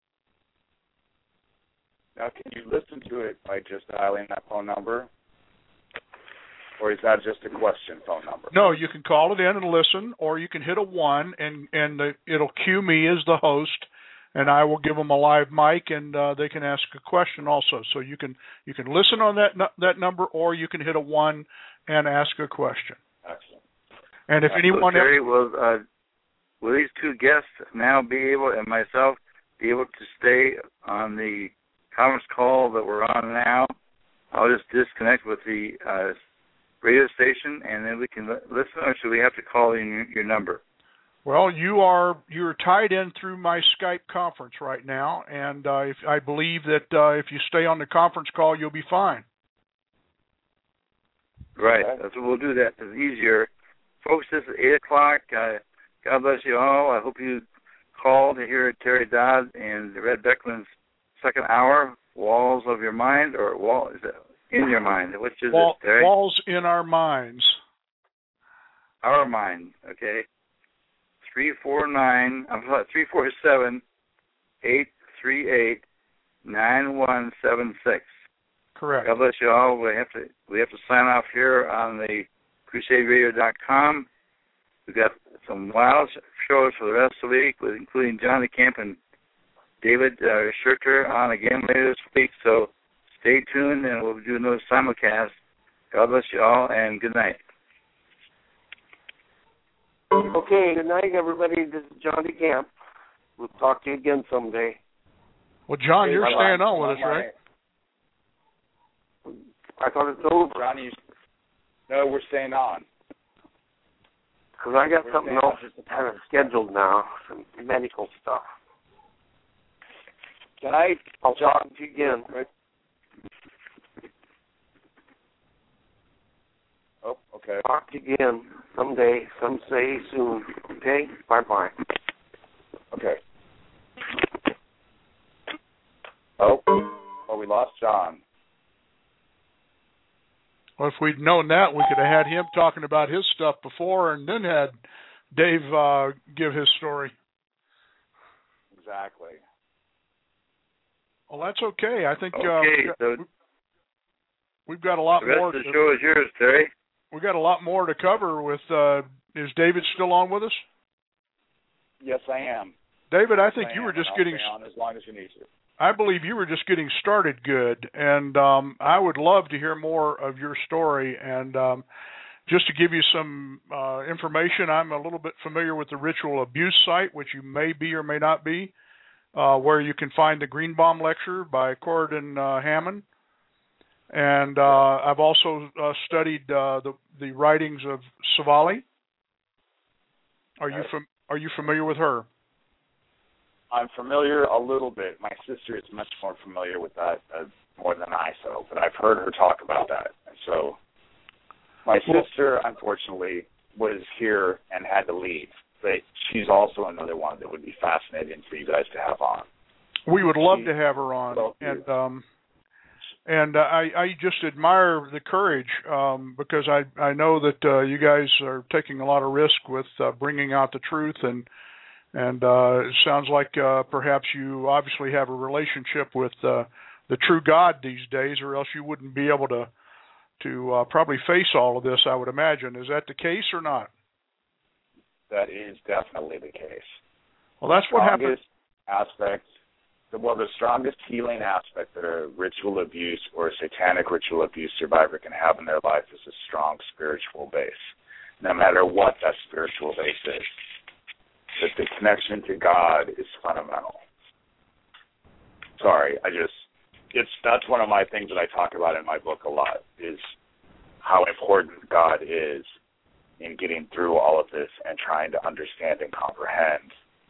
Now, can you listen to it by just dialing that phone number? Or is that just a question phone number? No, you can call it in and listen, or you can hit a one, and, and the, it'll cue me as the host, and I will give them a live mic, and uh, they can ask a question also. So you can you can listen on that that number, or you can hit a one and ask a question. Excellent. And if so anyone Terry, else, will uh, will these two guests now be able, and myself, be able to stay on the conference call that we're on now? I'll just disconnect with the uh, radio station, and then we can listen, or should we have to call in your, your number? well, you are you're tied in through my Skype conference right now, and uh, if, I believe that uh, if you stay on the conference call, you'll be fine. Right, that's what we'll do. That it's easier. Folks, this is eight o'clock. Uh, God bless you all. I hope you called to hear Terry Dodd and Red Beckman's second hour, Walls of Your Mind, or Wall, is it in your mind? Which is Wall, it, Terry? Walls in Our Minds. Our mind, okay. Three four nine. I'm sorry, three four seven, eight three eight, nine one seven six. Correct. God bless you all. We have to we have to sign off here on the crusade radio dot com. We've got some wild shows for the rest of the week, with including Johnny Camp and David uh, Schurter on again later this week. So stay tuned, and we'll do another simulcast. God bless you all, and good night. Okay, good night, everybody. This is John DeCamp. We'll talk to you again someday. Well, John, Hey, you're bye-bye. staying on with us, Bye-bye. right? I thought it's over. Johnny, no, we're staying on. Because I got We're something staying else on just a kind of scheduled now, some medical stuff. Good night. I'll talk to you again. Oh, okay. Talk to you again someday, some say soon. Okay? Bye-bye. Okay. Oh, oh, we lost John. Well, if we'd known that, we could have had him talking about his stuff before and then had Dave uh, give his story. Exactly. Well, that's okay. I think okay, uh, we've, got, so we've got a lot the rest more. of the to, show is yours, Terry. We've got a lot more to cover with. Uh, is David still on with us? Yes, I am. David, I think I you am, were just and I'll getting. stay on as long as you need to. I believe you were just getting started good, and um, I would love to hear more of your story. And um, just to give you some uh, information, I'm a little bit familiar with the ritual abuse site, which you may be or may not be, uh, where you can find the Greenbaum Lecture by Corydon uh, Hammond. And uh, I've also uh, studied uh, the, the writings of Savali. Are you fam- Are you familiar with her? I'm familiar a little bit. My sister is much more familiar with that uh, more than I, so, but I've heard her talk about that. So my sister, unfortunately, was here and had to leave, but she's also another one that would be fascinating for you guys to have on. We would love she, to have her on, and um, and uh, I, I just admire the courage um, because I I know that uh, you guys are taking a lot of risk with uh, bringing out the truth. And And uh, it sounds like uh, perhaps you obviously have a relationship with uh, the true God these days, or else you wouldn't be able to to uh, probably face all of this, I would imagine. Is that the case or not? That is definitely the case. Well, that's what happened. Aspect, well, the strongest healing aspect that a ritual abuse or a satanic ritual abuse survivor can have in their life is a strong spiritual base, no matter what that spiritual base is. That the connection to God is fundamental. Sorry, I just, it's, that's one of my things that I talk about in my book a lot, is how important God is in getting through all of this and trying to understand and comprehend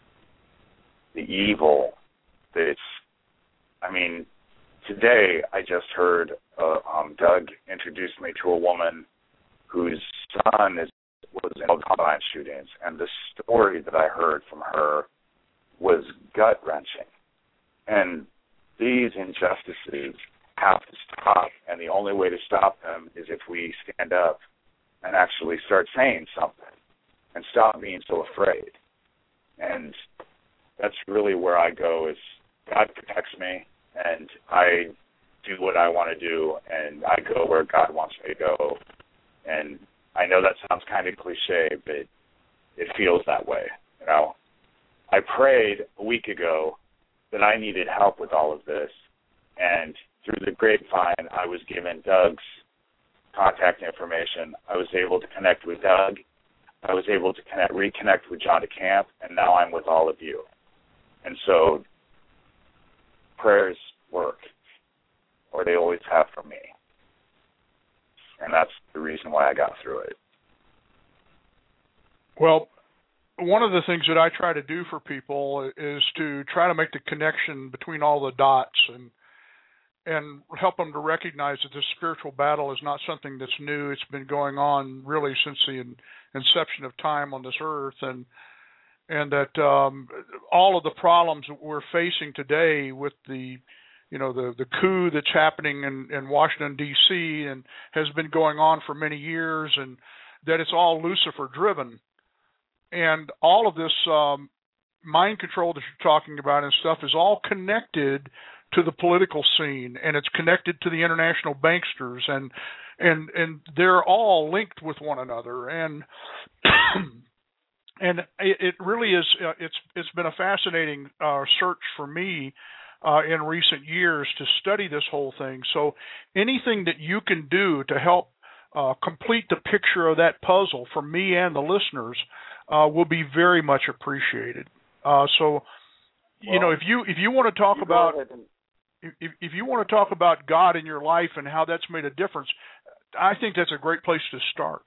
the evil that's, I mean, today I just heard uh, um, Doug introduced me to a woman whose son is was in Columbine shootings, and the story that I heard from her was gut-wrenching. And these injustices have to stop, and the only way to stop them is if we stand up and actually start saying something and stop being so afraid. And that's really where I go, is God protects me, and I do what I want to do, and I go where God wants me to go. And I know that sounds kind of cliche, but it feels that way, you know. I prayed a week ago that I needed help with all of this, and through the grapevine, I was given Doug's contact information. I was able to connect with Doug. I was able to connect, reconnect with John DeCamp, and now I'm with all of you. And so prayers work, or they always have for me. And that's the reason why I got through it. Well, one of the things that I try to do for people is to try to make the connection between all the dots and and help them to recognize that this spiritual battle is not something that's new. It's been going on really since the in, inception of time on this earth, and and that um, all of the problems that we're facing today with the you know, the, the coup that's happening in, in Washington, D C, and has been going on for many years, and that it's all Lucifer-driven. And all of this um, mind control that you're talking about and stuff is all connected to the political scene, and it's connected to the international banksters, and and and they're all linked with one another. And and it, it really is. Uh, it's it's been a fascinating uh, search for me Uh, in recent years to study this whole thing. So anything that you can do to help uh, complete the picture of that puzzle for me and the listeners uh, will be very much appreciated. Uh, so, well, you know, if you if you want to talk about and... if if you want to talk about God in your life and how that's made a difference, I think that's a great place to start.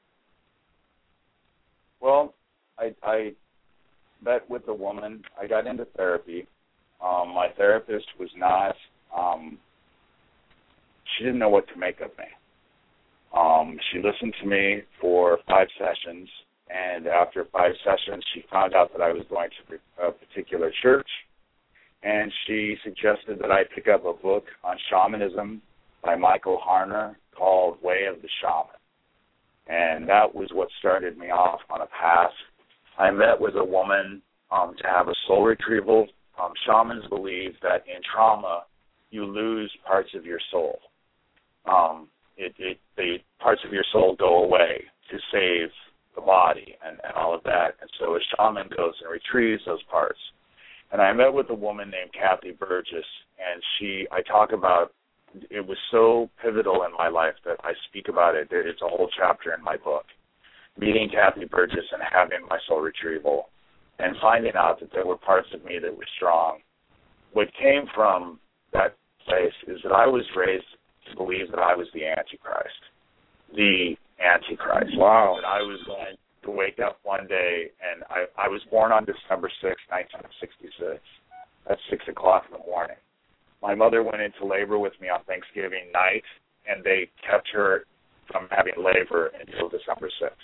Well, I, I met with a woman. I got into therapy. Um, my therapist was not, um, she didn't know what to make of me. Um, she listened to me for five sessions, and after five sessions, she found out that I was going to a particular church, and she suggested that I pick up a book on shamanism by Michael Harner called Way of the Shaman. And that was what started me off on a path. I met with a woman um, to have a soul retrieval. Um, shamans believe that in trauma, you lose parts of your soul. Um, it, it, the parts of your soul go away to save the body and, and all of that. And so a shaman goes and retrieves those parts. And I met with a woman named Kathy Burgess, and she, I talk about, it was so pivotal in my life that I speak about it. It's a whole chapter in my book. Meeting Kathy Burgess and having my soul retrieval and finding out that there were parts of me that were strong. What came from that place is that I was raised to believe that I was the Antichrist. The Antichrist. Wow. That I was going to wake up one day, and I, I was born on December sixth, nineteen sixty-six. That's six o'clock in the morning. My mother went into labor with me on Thanksgiving night, and they kept her from having labor until December sixth.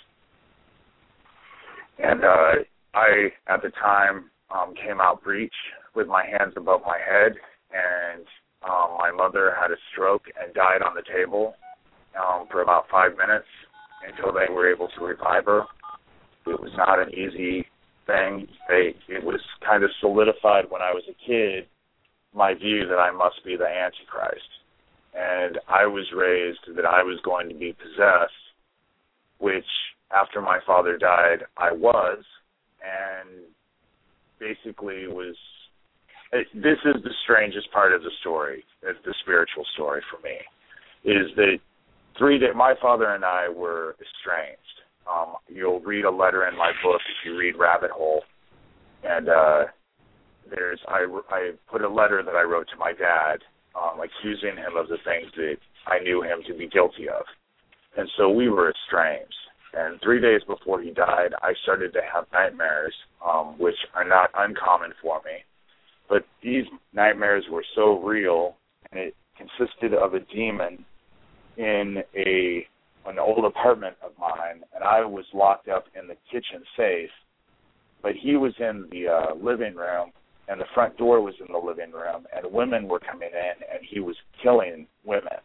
And uh, I, at the time, um, came out breech with my hands above my head, and um, my mother had a stroke and died on the table um, for about five minutes until they were able to revive her. It was not an easy thing. They, it was kind of solidified when I was a kid, my view that I must be the Antichrist. And I was raised that I was going to be possessed, which after my father died, I was, and basically was, it, this is the strangest part of the story, the spiritual story for me, is that three days, my father and I were estranged. Um, you'll read a letter in my book if you read Rabbit Hole, and uh, there's I, I put a letter that I wrote to my dad um, accusing him of the things that I knew him to be guilty of. And so we were estranged. And three days before he died, I started to have nightmares, um, which are not uncommon for me. But these nightmares were so real, and it consisted of a demon in a an old apartment of mine, and I was locked up in the kitchen safe, but he was in the uh, living room, and the front door was in the living room, and women were coming in, and he was killing women.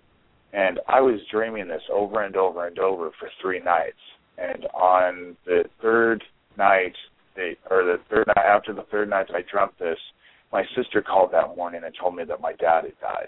And I was dreaming this over and over and over for three nights. And on the third night, they, or the third night after the third night I dreamt this, my sister called that morning and told me that my dad had died.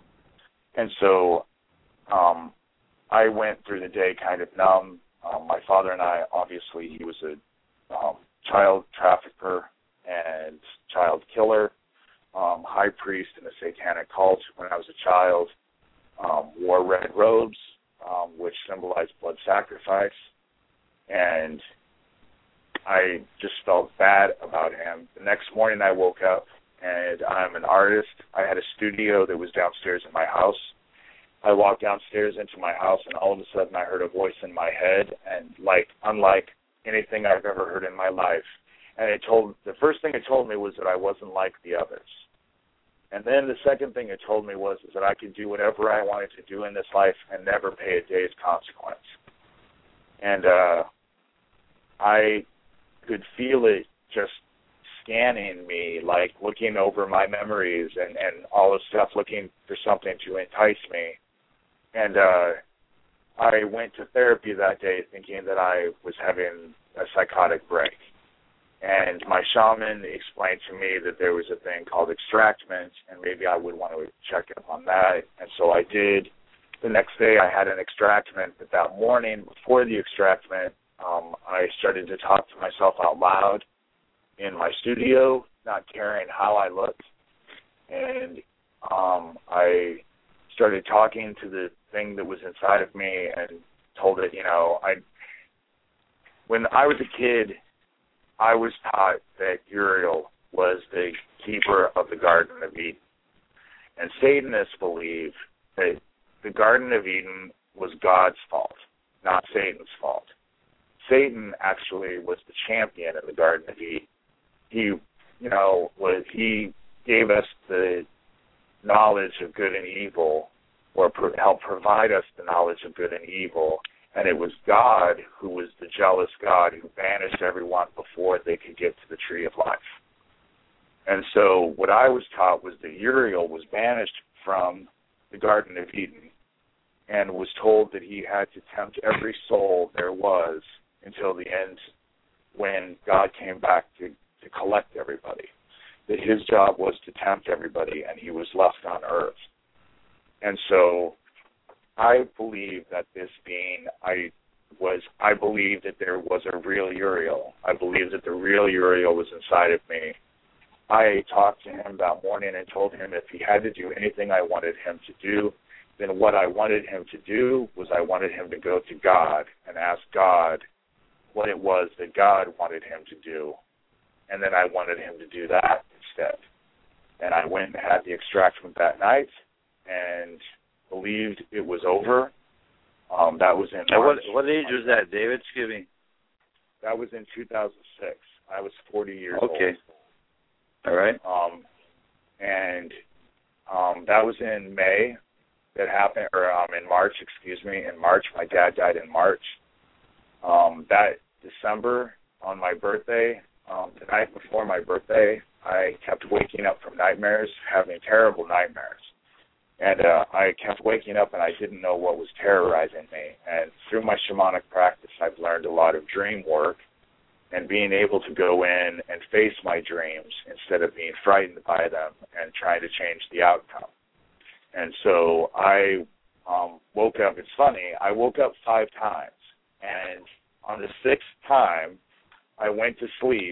And so um, I went through the day kind of numb. Um, my father and I, obviously, he was a um, child trafficker and child killer, um, high priest in a satanic cult when I was a child. Um, wore red robes, um, which symbolized blood sacrifice, and I just felt bad about him. The next morning I woke up, and I'm an artist. I had a studio that was downstairs in my house. I walked downstairs into my house, and all of a sudden I heard a voice in my head, and like unlike anything I've ever heard in my life. And it told the first thing it told me was that I wasn't like the others. And then the second thing it told me was is that I could do whatever I wanted to do in this life and never pay a day's consequence. And uh, I could feel it just scanning me, like looking over my memories and, and all this stuff, looking for something to entice me. And uh, I went to therapy that day thinking that I was having a psychotic break. And my shaman explained to me that there was a thing called extractment, and maybe I would want to check up on that. And so I did. The next day I had an extractment, but that morning before the extractment, um, I started to talk to myself out loud in my studio, not caring how I looked. And um, I started talking to the thing that was inside of me and told it, you know, I. when I was a kid, I was taught that Uriel was the keeper of the Garden of Eden. And Satanists believe that the Garden of Eden was God's fault, not Satan's fault. Satan actually was the champion of the Garden of Eden. He, you know, was he gave us the knowledge of good and evil, or pro- helped provide us the knowledge of good and evil. And it was God who was the jealous God who banished everyone before they could get to the tree of life. And so what I was taught was that Uriel was banished from the Garden of Eden and was told that he had to tempt every soul there was until the end when God came back to, to collect everybody. That his job was to tempt everybody and he was left on earth. And so I believe that this being, I was, I believe that there was a real Uriel. I believe that the real Uriel was inside of me. I talked to him that morning and told him if he had to do anything I wanted him to do, then what I wanted him to do was I wanted him to go to God and ask God what it was that God wanted him to do. And then I wanted him to do that instead. And I went and had the extraction that night and believed it was over. Um, that was in March. What, what age was that, David? Excuse me. That was in two thousand six. I was forty years okay. old. Okay. All right. Um, and um, that was in May. That happened, or um, in March, excuse me. In March, my dad died in March. Um, that December, on my birthday, um, the night before my birthday, I kept waking up from nightmares, having terrible nightmares. And uh, I kept waking up, and I didn't know what was terrorizing me. And through my shamanic practice, I've learned a lot of dream work and being able to go in and face my dreams instead of being frightened by them and trying to change the outcome. And so I um, woke up. It's funny. I woke up five times, and on the sixth time, I went to sleep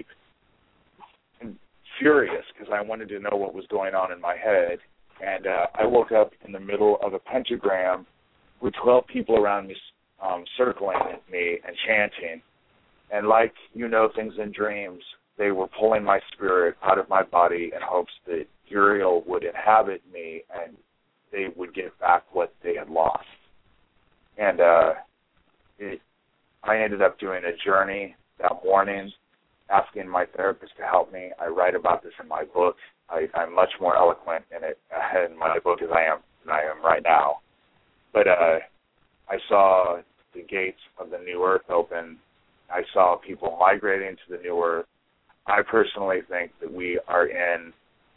furious because I wanted to know what was going on in my head. And uh, I woke up in the middle of a pentagram with twelve people around me um, circling me and chanting. And like you know things in dreams, they were pulling my spirit out of my body in hopes that Uriel would inhabit me and they would get back what they had lost. And uh, it, I ended up doing a journey that morning, asking my therapist to help me. I write about this in my book. I, I'm much more eloquent in it uh, in my book as I am than I am right now. But uh, I saw the gates of the new earth open. I saw people migrating to the new earth. I personally think that we are in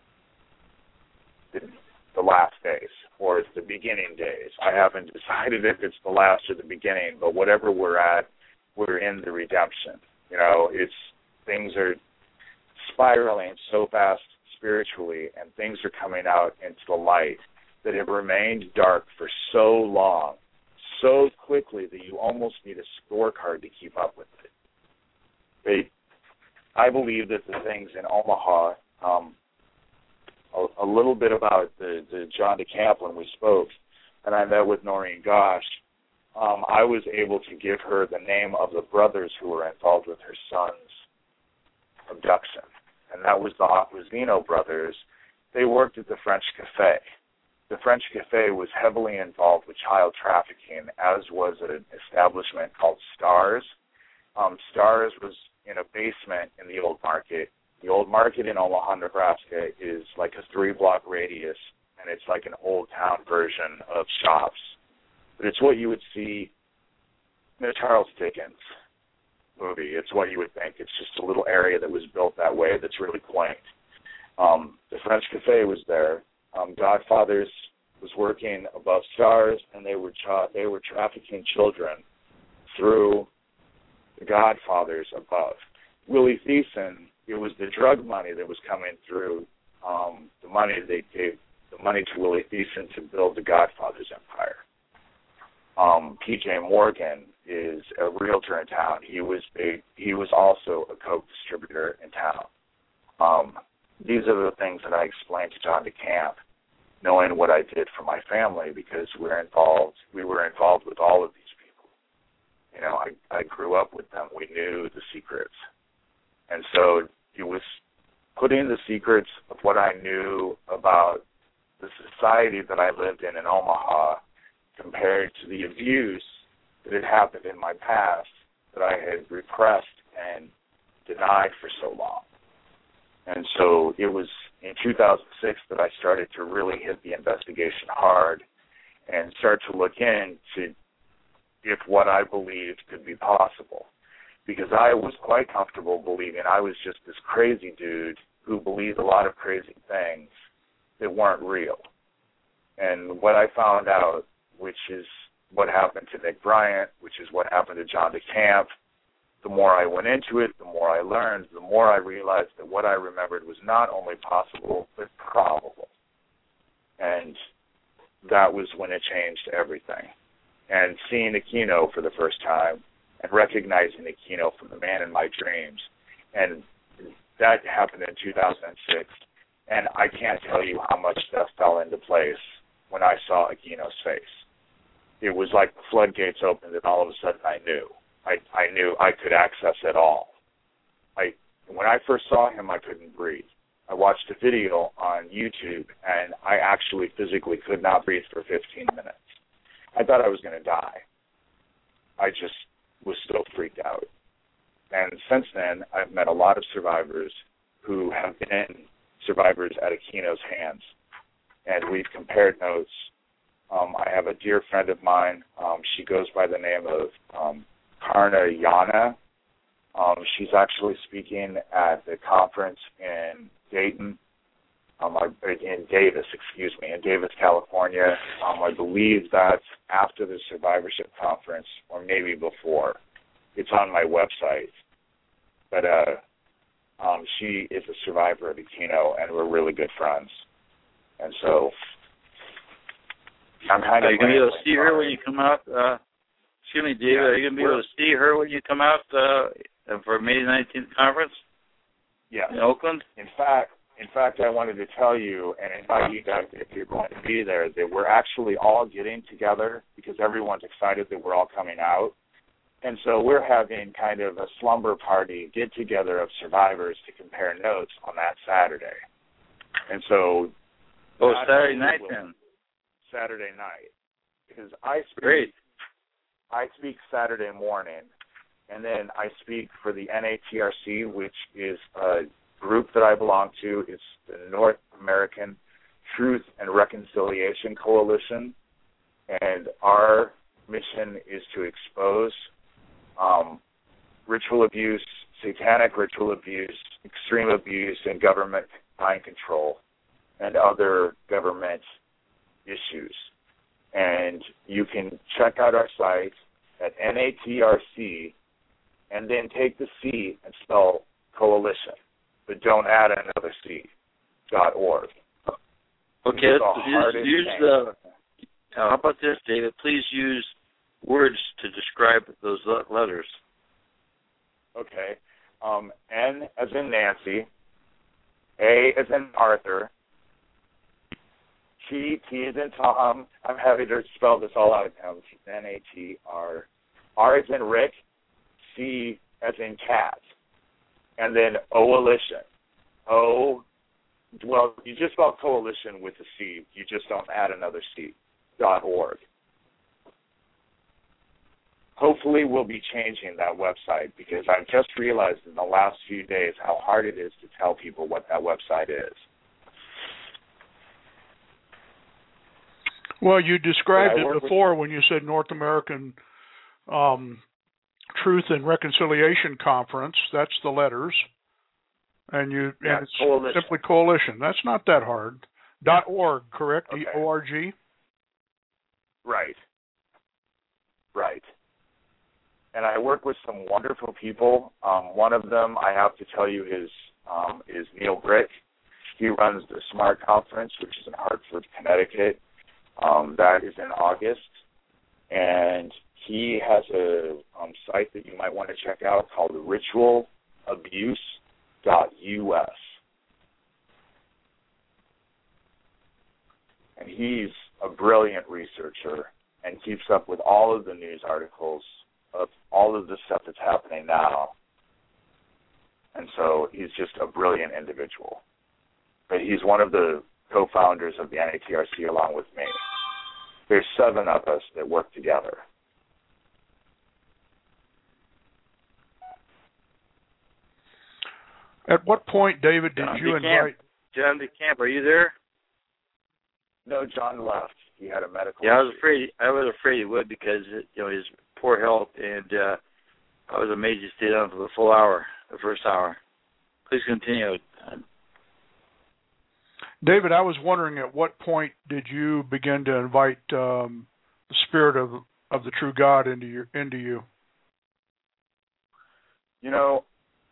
the, the last days, or it's the beginning days. I haven't decided if it's the last or the beginning, but whatever we're at, we're in the redemption. You know, it's things are spiraling so fast spiritually, and things are coming out into the light that have remained dark for so long, so quickly that you almost need a scorecard to keep up with it. They, I believe that the things in Omaha, um, a, a little bit about the, the John DeCamp when we spoke, and I met with Noreen Gosh, um, I was able to give her the name of the brothers who were involved with her son's abduction, and that was the Aquasino brothers. They worked at the French Cafe. The French Cafe was heavily involved with child trafficking, as was an establishment called Stars. Um, Stars was in a basement in the Old Market. The Old Market in Omaha, Nebraska is like a three-block radius, and it's like an old-town version of shops. But it's what you would see in a Charles Dickens movie. It's what you would think. It's just a little area that was built that way that's really quaint. Um, the French Cafe was there. Um, Godfathers was working above Stars, and they were tra- they were trafficking children through the Godfathers above. Willie Thiessen, it was the drug money that was coming through, um, the money they gave, the money to Willie Thiessen to build the Godfathers empire. Um, P J Morgan is a realtor in town. He was big. He was also a coke distributor in town. Um, these are the things that I explained to John DeCamp, knowing what I did for my family, because we're involved. We were involved with all of these people. You know, I, I grew up with them. We knew the secrets, and so it was putting the secrets of what I knew about the society that I lived in in Omaha, compared to the abuse that had happened in my past that I had repressed and denied for so long. And so it was in two thousand six that I started to really hit the investigation hard and start to look into if what I believed could be possible. Because I was quite comfortable believing I was just this crazy dude who believed a lot of crazy things that weren't real. And what I found out, which is what happened to Nick Bryant, which is what happened to John DeCamp, the more I went into it, the more I learned, the more I realized that what I remembered was not only possible, but probable. And that was when it changed everything. And seeing Aquino for the first time and recognizing Aquino from the man in my dreams, and that happened in two thousand six, and I can't tell you how much stuff fell into place when I saw Aquino's face. It was like the floodgates opened, and all of a sudden I knew. I, I knew I could access it all. I when I first saw him, I couldn't breathe. I watched a video on YouTube, and I actually physically could not breathe for fifteen minutes. I thought I was going to die. I just was so freaked out. And since then, I've met a lot of survivors who have been survivors at Aquino's hands, and we've compared notes. Um, I have a dear friend of mine. Um, she goes by the name of um, Karna Yana. Um, she's actually speaking at the conference in Dayton, um, in Davis, excuse me, in Davis, California. Um, I believe that's after the survivorship conference, or maybe before. It's on my website. But uh, um, she is a survivor of Aquino, and we're really good friends. And so I'm kind of. Are you going to be able to see her when you come out? Uh, excuse me, David. Are you going to be able to see her when you come out uh, for May nineteenth conference? Yes. In Oakland? In fact, in fact, I wanted to tell you and invite you guys, if you're going to be there, that we're actually all getting together because everyone's excited that we're all coming out. And so we're having kind of a slumber party get-together of survivors to compare notes on that Saturday. And so... Oh, Saturday night then. Saturday night. Because I speak, Great. I speak Saturday morning, and then I speak for the N A T R C, which is a group that I belong to. It's the North American Truth and Reconciliation Coalition, and our mission is to expose um, ritual abuse, satanic ritual abuse, extreme abuse, and government mind control, and other government issues. And you can check out our site at N A T R C and then take the C and spell coalition, but don't add another C, dot org. Okay, let's use, use the, uh, how about this, David? Please use words to describe those letters. Okay. Um, N as in Nancy, A as in Arthur, T, T as in Tom. I'm happy to spell this all out now. N A T R. R as in Rick, C as in cat, and then coalition. O, well, you just spell coalition with a C. You just don't add another C, dot org. Hopefully we'll be changing that website because I've just realized in the last few days how hard it is to tell people what that website is. Well, you described it before when you said North American um, Truth and Reconciliation Conference. That's the letters. And you yeah, and it's coalition. simply coalition. That's not that hard. Dot .org, correct? Okay. D O R G? Right. Right. And I work with some wonderful people. Um, one of them, I have to tell you, is um, is Neil Brick. He runs the SMART Conference, which is in Hartford, Connecticut. Um, that is in August. And he has a um, site that you might want to check out called ritual abuse dot U S. And he's a brilliant researcher and keeps up with all of the news articles of all of the stuff that's happening now. And so he's just a brilliant individual. But he's one of the co-founders of the N A T R C along with me. There's seven of us that work together. At what point, David, did John you DeCamp. invite... John DeCamp, are you there? No, John left. He had a medical Yeah, I was issue. afraid. I was afraid he would because you know his poor health, and uh, I was amazed he stayed on for the full hour, the first hour. Please continue. David, I was wondering at what point did you begin to invite um, the Spirit of of the true God into your into you? You know,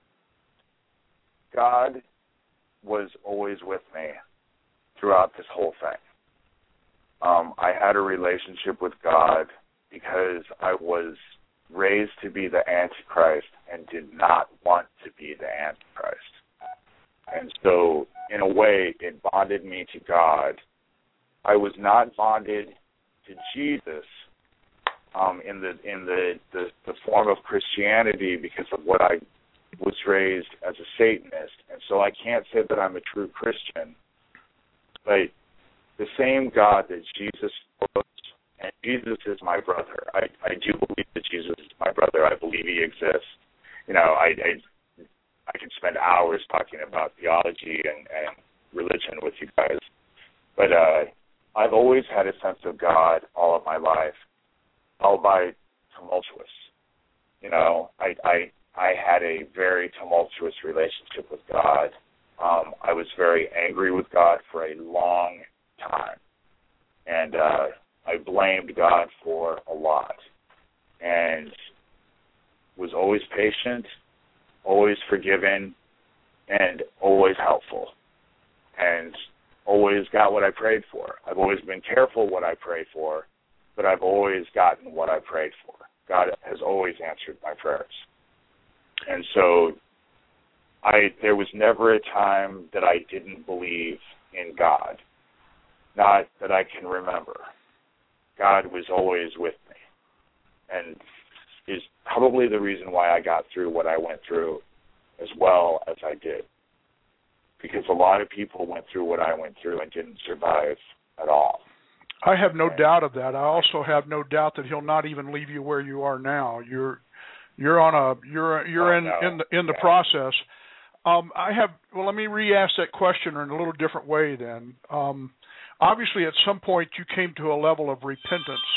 God was always with me throughout this whole thing. Um, I had a relationship with God because I was raised to be the Antichrist and did not want to be the Antichrist. And so, in a way, it bonded me to God. I was not bonded to Jesus um, in the in the, the, the form of Christianity because of what I was raised as a Satanist. And so I can't say that I'm a true Christian. But the same God that Jesus was, and Jesus is my brother. I, I do believe that Jesus is my brother. I believe he exists. You know, I, I I can spend hours talking about theology and, and religion with you guys. But uh, I've always had a sense of God all of my life, albeit tumultuous. You know, I, I, I had a very tumultuous relationship with God. Um, I was very angry with God for a long time. And uh, I blamed God for a lot. And was always patient, always forgiving, and always helpful, and always got what I prayed for. I've always been careful what I prayed for, but I've always gotten what I prayed for. God has always answered my prayers. And so I there was never a time that I didn't believe in God, not that I can remember. God was always with me, and is probably the reason why I got through what I went through as well as I did. Because a lot of people went through what I went through and didn't survive at all. I have no doubt of that. I also have no doubt that he'll not even leave you where you are now. You're you're on a you're you're oh, in no. in the in the yeah. process. Um, I have well. Let me re-ask that question in a little different way. Then, um, obviously, at some point you came to a level of repentance.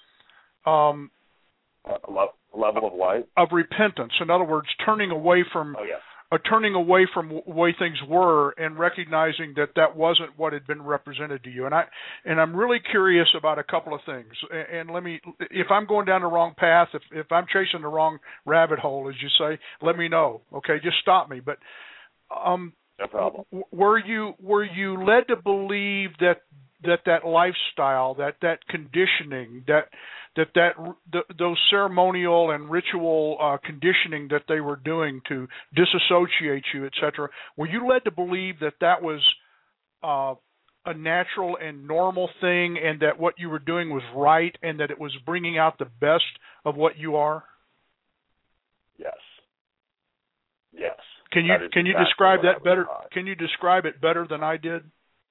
Um, a, le- a level of what? Of repentance. In other words, turning away from. Oh, yes. Uh, turning away from the way things were and recognizing that that wasn't what had been represented to you. And I and I'm really curious about a couple of things. And, and let me, if I'm going down the wrong path, if if I'm chasing the wrong rabbit hole, as you say, let me know. Okay, just stop me. But um, no problem. Were you were you led to believe that that that lifestyle, that that conditioning, that that that the, those ceremonial and ritual uh, conditioning that they were doing to disassociate you, et cetera, were you led to believe that that was uh, a natural and normal thing, and that what you were doing was right, and that it was bringing out the best of what you are? Yes. Yes. Can you can you exactly describe that better? Taught. Can you describe it better than I did?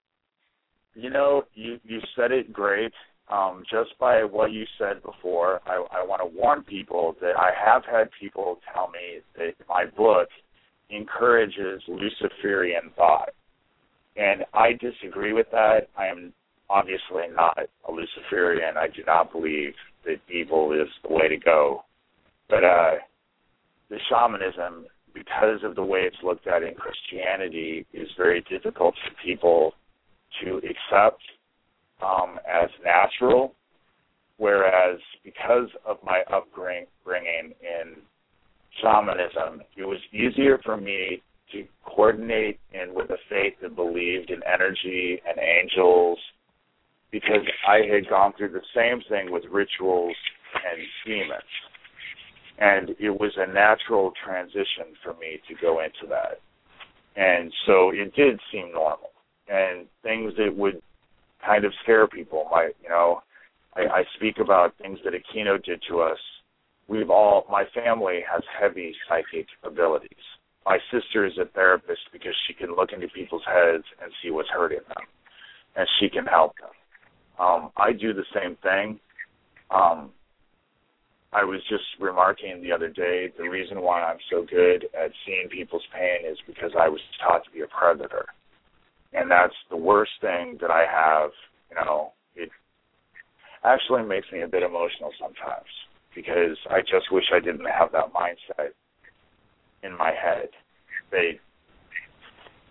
You know, you you said it great. Um, just by what you said before, I, I want to warn people that I have had people tell me that my book encourages Luciferian thought. And I disagree with that. I am obviously not a Luciferian. I do not believe that evil is the way to go. But uh, the shamanism, because of the way it's looked at in Christianity, is very difficult for people to accept Um, as natural, whereas because of my upbringing in shamanism, it was easier for me to coordinate in with a faith that believed in energy and angels, because I had gone through the same thing with rituals and demons. And it was a natural transition for me to go into that. And so it did seem normal. And things that would kind of scare people. My, you know, I, I speak about things that Aquino did to us. We've all, my family has heavy psychic abilities. My sister is a therapist because she can look into people's heads and see what's hurting them, and she can help them. Um, I do the same thing. Um, I was just remarking the other day, the reason why I'm so good at seeing people's pain is because I was taught to be a predator. And that's the worst thing that I have. You know, it actually makes me a bit emotional sometimes, because I just wish I didn't have that mindset in my head. They,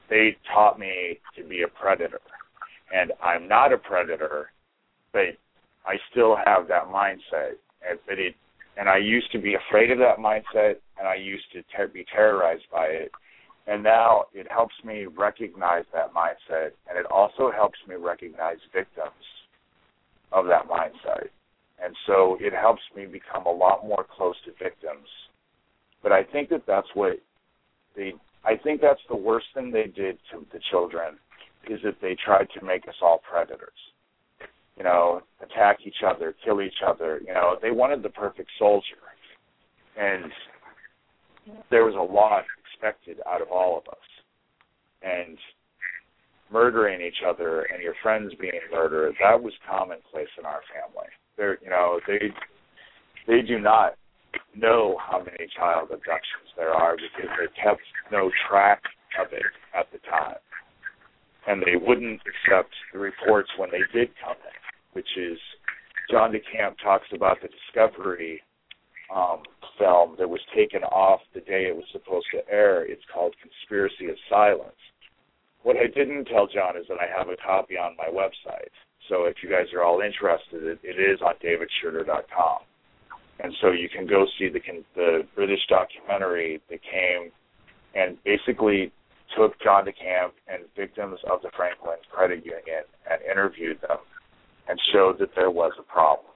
they taught me to be a predator. And I'm not a predator, but I still have that mindset. And, but it, and I used to be afraid of that mindset, and I used to ter- be terrorized by it. And now it helps me recognize that mindset, and it also helps me recognize victims of that mindset. And so it helps me become a lot more close to victims. But I think that that's what they, I think that's the worst thing they did to the children, is that they tried to make us all predators. You know, attack each other, kill each other. You know, they wanted the perfect soldier. And there was a lot expected out of all of us. And murdering each other and your friends being murdered, that was commonplace in our family. They're, you know, they they do not know how many child abductions there are because they kept no track of it at the time. And they wouldn't accept the reports when they did come in, which is, John DeCamp talks about the Discovery um, film that was taken off the day it was supposed to air. It's called Conspiracy of Silence. What I didn't tell John is that I have a copy on my website. So if you guys are all interested, it, it is on david schroeder dot com. And so you can go see the, the British documentary that came and basically took John DeCamp and victims of the Franklin Credit Union and interviewed them and showed that there was a problem.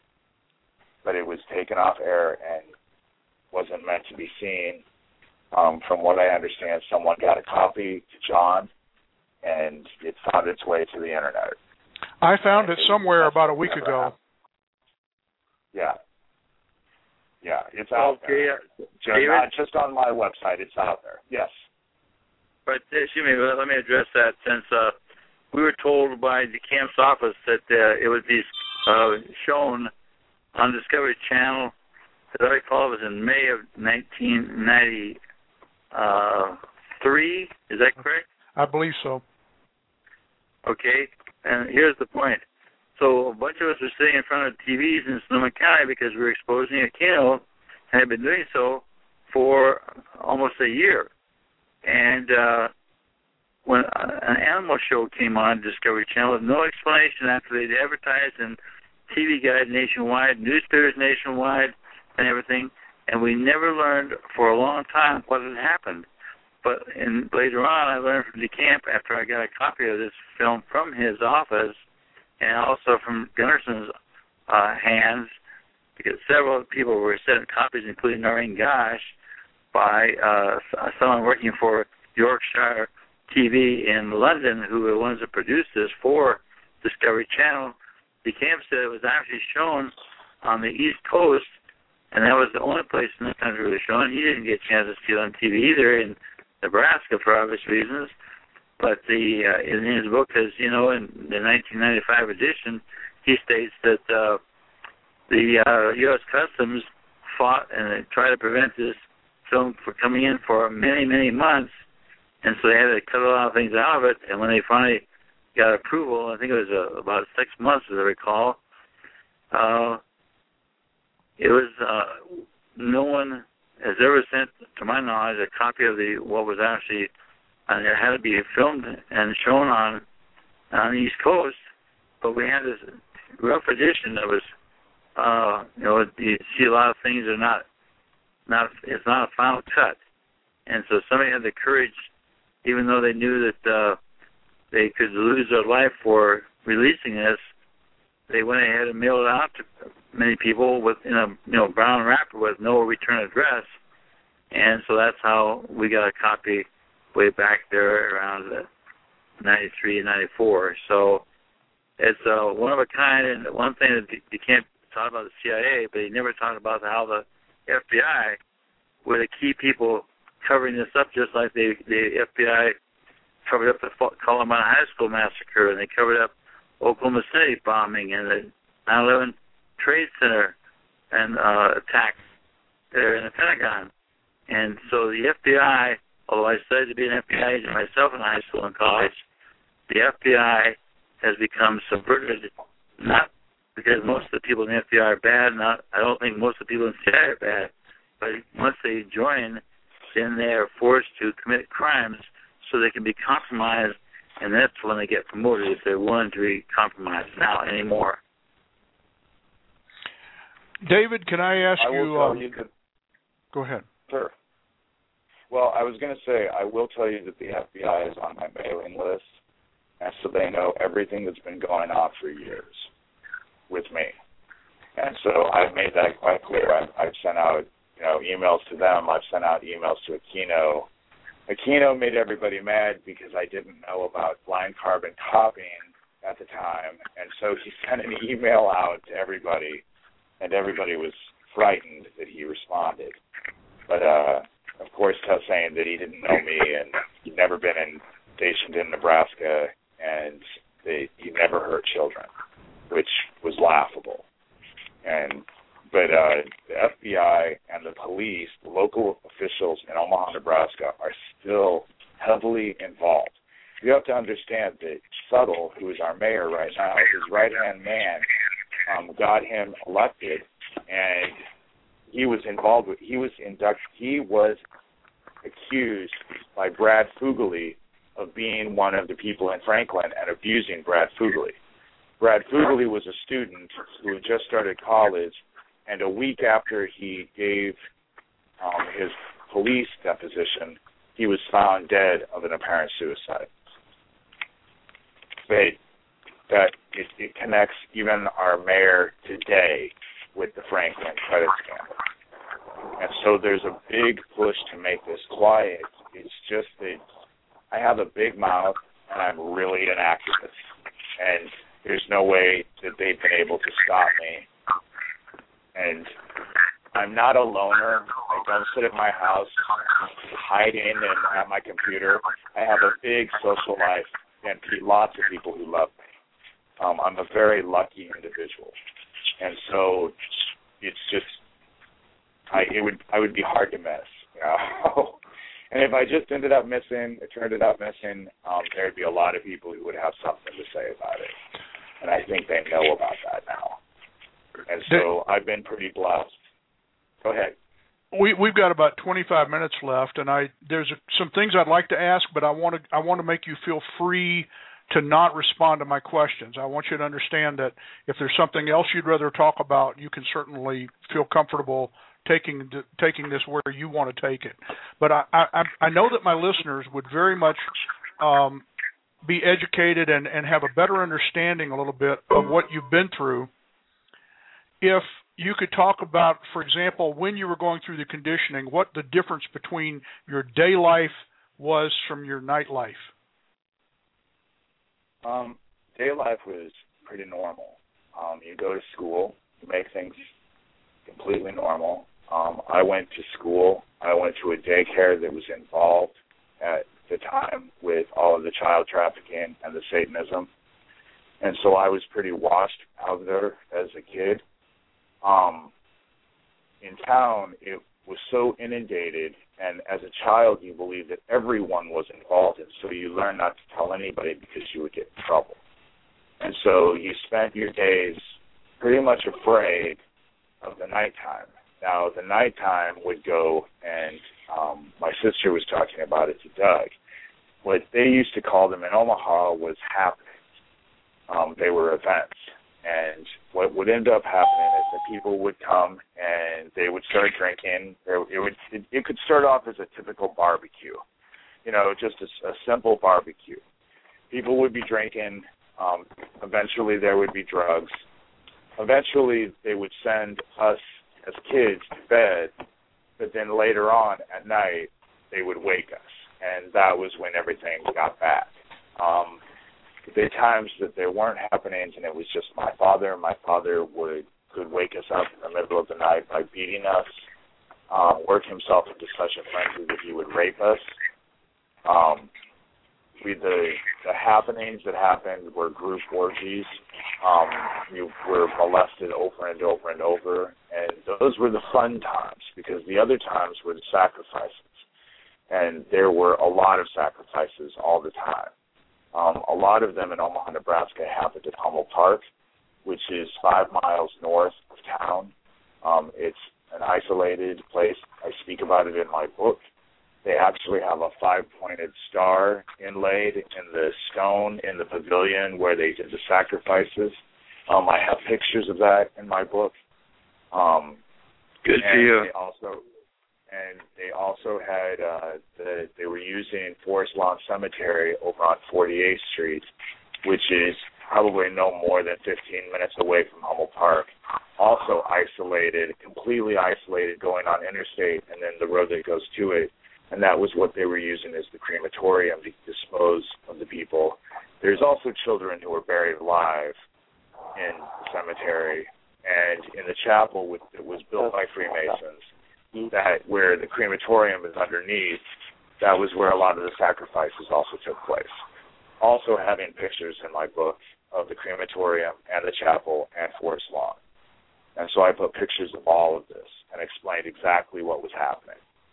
But it was taken off air and wasn't meant to be seen. Um, from what I understand, someone got a copy to John, and it found its way to the Internet. I found it somewhere about a week ago. Yeah. Yeah, it's out okay, there. uh, Just, not just on my website, it's out there. Yes. But uh, excuse me, let me address that since uh, we were told by the camp's office that uh, it would be uh, shown on Discovery Channel, as I recall, it was in May of nineteen ninety-three. Is that correct? I believe so. Okay, and here's the point. So a bunch of us were sitting in front of T Vs in Sonoma County because we were exposing a kennel and had been doing so for almost a year. And uh, when an animal show came on Discovery Channel with no explanation after they'd advertised in T V Guide nationwide, newspapers nationwide, and everything, and we never learned for a long time what had happened. But in, later on, I learned from DeCamp after I got a copy of this film from his office and also from Gunnarson's uh, hands, because several people were sent copies, including Noreen Gosh, by uh, someone working for Yorkshire T V in London, who were the ones that produced this for Discovery Channel. DeCamp said it was actually shown on the East Coast, and that was the only place in the country it was shown. He didn't get a chance to see it on T V either in Nebraska for obvious reasons. But the uh, in his book, as you know, in the nineteen ninety-five edition, he states that uh, the uh, U S Customs fought and tried to prevent this film from coming in for many, many months, and so they had to cut a lot of things out of it. And when they finally got approval, I think it was uh, about six months, as I recall, uh, it was uh, no one has ever sent, to my knowledge, a copy of the what was actually. And it had to be filmed and shown on on the East Coast, but we had this rough edition that was, uh, you know, you see a lot of things are not, not it's not a final cut, and so somebody had the courage, even though they knew that uh, they could lose their life for releasing this, they went ahead and mailed it out to many people with in a you know brown wrapper with no return address, and so that's how we got a copy way back there around ninety-three, ninety-four. So it's uh, one of a kind, and one thing that you can't talk about the C I A, but he never talked about how the F B I were the key people covering this up, just like the, the F B I covered up the Columbine High School massacre, and they covered up Oklahoma City bombing and the nine eleven Trade Center and uh, attack there in the Pentagon. And so the F B I, although I studied to be an F B I agent myself in high school and college, the F B I has become subverted, not because most of the people in the F B I are bad, not I don't think most of the people in the C I A are bad, but once they join, then they are forced to commit crimes so they can be compromised, and that's when they get promoted if they're willing to be compromised now anymore. David, can I ask I will you? Tell Um, you that, go ahead. Sure. Well, I was going to say, I will tell you that the F B I is on my mailing list, and so they know everything that's been going on for years with me. And so I've made that quite clear. I've, I've sent out, you know, emails to them. I've sent out emails to Aquino. Aquino made everybody mad because I didn't know about blind carbon copying at the time, and so he sent an email out to everybody, and everybody was frightened that he responded. But, uh, of course, kept saying that he didn't know me and he'd never been in, stationed in Nebraska, and they, he never hurt children, which was laughable. And But uh, the F B I and the police, the local officials in Omaha, Nebraska, are still heavily involved. You have to understand that Suttle, who is our mayor right now, his right-hand man, um, got him elected, and he was involved with, he was inducted, he was accused by Brad Fugely of being one of the people in Franklin and abusing Brad Fugely. Brad Fugely was a student who had just started college, and a week after he gave um, his police deposition, he was found dead of an apparent suicide. But that it, it connects even our mayor today with the Franklin credit scandal. And so there's a big push to make this quiet. It's just that I have a big mouth, and I'm really an activist. And there's no way that they've been able to stop me. And I'm not a loner. I don't sit at my house hiding and at my computer. I have a big social life and lots of people who love me. Um, I'm a very lucky individual. And so it's just, I it would I would be hard to miss. You know? And if I just ended up missing, it turned it up missing, um, there'd be a lot of people who would have something to say about it. And I think they know about that now. And so I've been pretty blessed. Go ahead. We we've got about twenty-five minutes left, and I there's a, some things I'd like to ask, but I want to I want to make you feel free to not respond to my questions. I want you to understand that if there's something else you'd rather talk about, you can certainly feel comfortable taking taking this where you want to take it. But I I, I know that my listeners would very much um, be educated and, and have a better understanding a little bit of what you've been through. If you could talk about, for example, when you were going through the conditioning, what the difference between your day life was from your night life. Um, day life was pretty normal. Um, you go to school, you make things completely normal. Um, I went to school. I went to a daycare that was involved at the time with all of the child trafficking and the Satanism. And so I was pretty washed out there as a kid. Um, in town, it was so inundated, and as a child, you believed that everyone was involved, and so you learned not to tell anybody because you would get in trouble. And so you spent your days pretty much afraid of the nighttime. Now, the nighttime would go, and um, my sister was talking about it to Doug. What they used to call them in Omaha was happenings. Um, they were events. And what would end up happening is that people would come and they would start drinking. It would it, it could start off as a typical barbecue, you know, just a, a simple barbecue. People would be drinking. Um, eventually, there would be drugs. Eventually, they would send us as kids to bed, but then later on at night, they would wake us, and that was when everything got bad. Um, The times that there weren't happenings and it was just my father, my father would could wake us up in the middle of the night by beating us, um, work himself into such a frenzy that he would rape us. Um, we, the, the happenings that happened were group orgies. Um, we were molested over and over and over, and those were the fun times because the other times were the sacrifices, and there were a lot of sacrifices all the time. Um, a lot of them in Omaha, Nebraska happened at Hummel Park, which is five miles north of town. Um, it's an isolated place. I speak about it in my book. They actually have a five-pointed star inlaid in the stone in the pavilion where they did the sacrifices. Um, I have pictures of that in my book. Um, Good for you. They also, and they also had uh, the they were using Forest Lawn Cemetery over on forty-eighth Street, which is probably no more than fifteen minutes away from Hummel Park. Also isolated, completely isolated, going on interstate, and then the road that goes to it. And that was what they were using as the crematorium to dispose of the people. There's also children who were buried alive in the cemetery, and in the chapel with, that was built by Freemasons, that where the crematorium is underneath, that was where a lot of the sacrifices also took place. Also having pictures in my book of the crematorium and the chapel and Forest Lawn. And so I put pictures of all of this and explained exactly what was happening.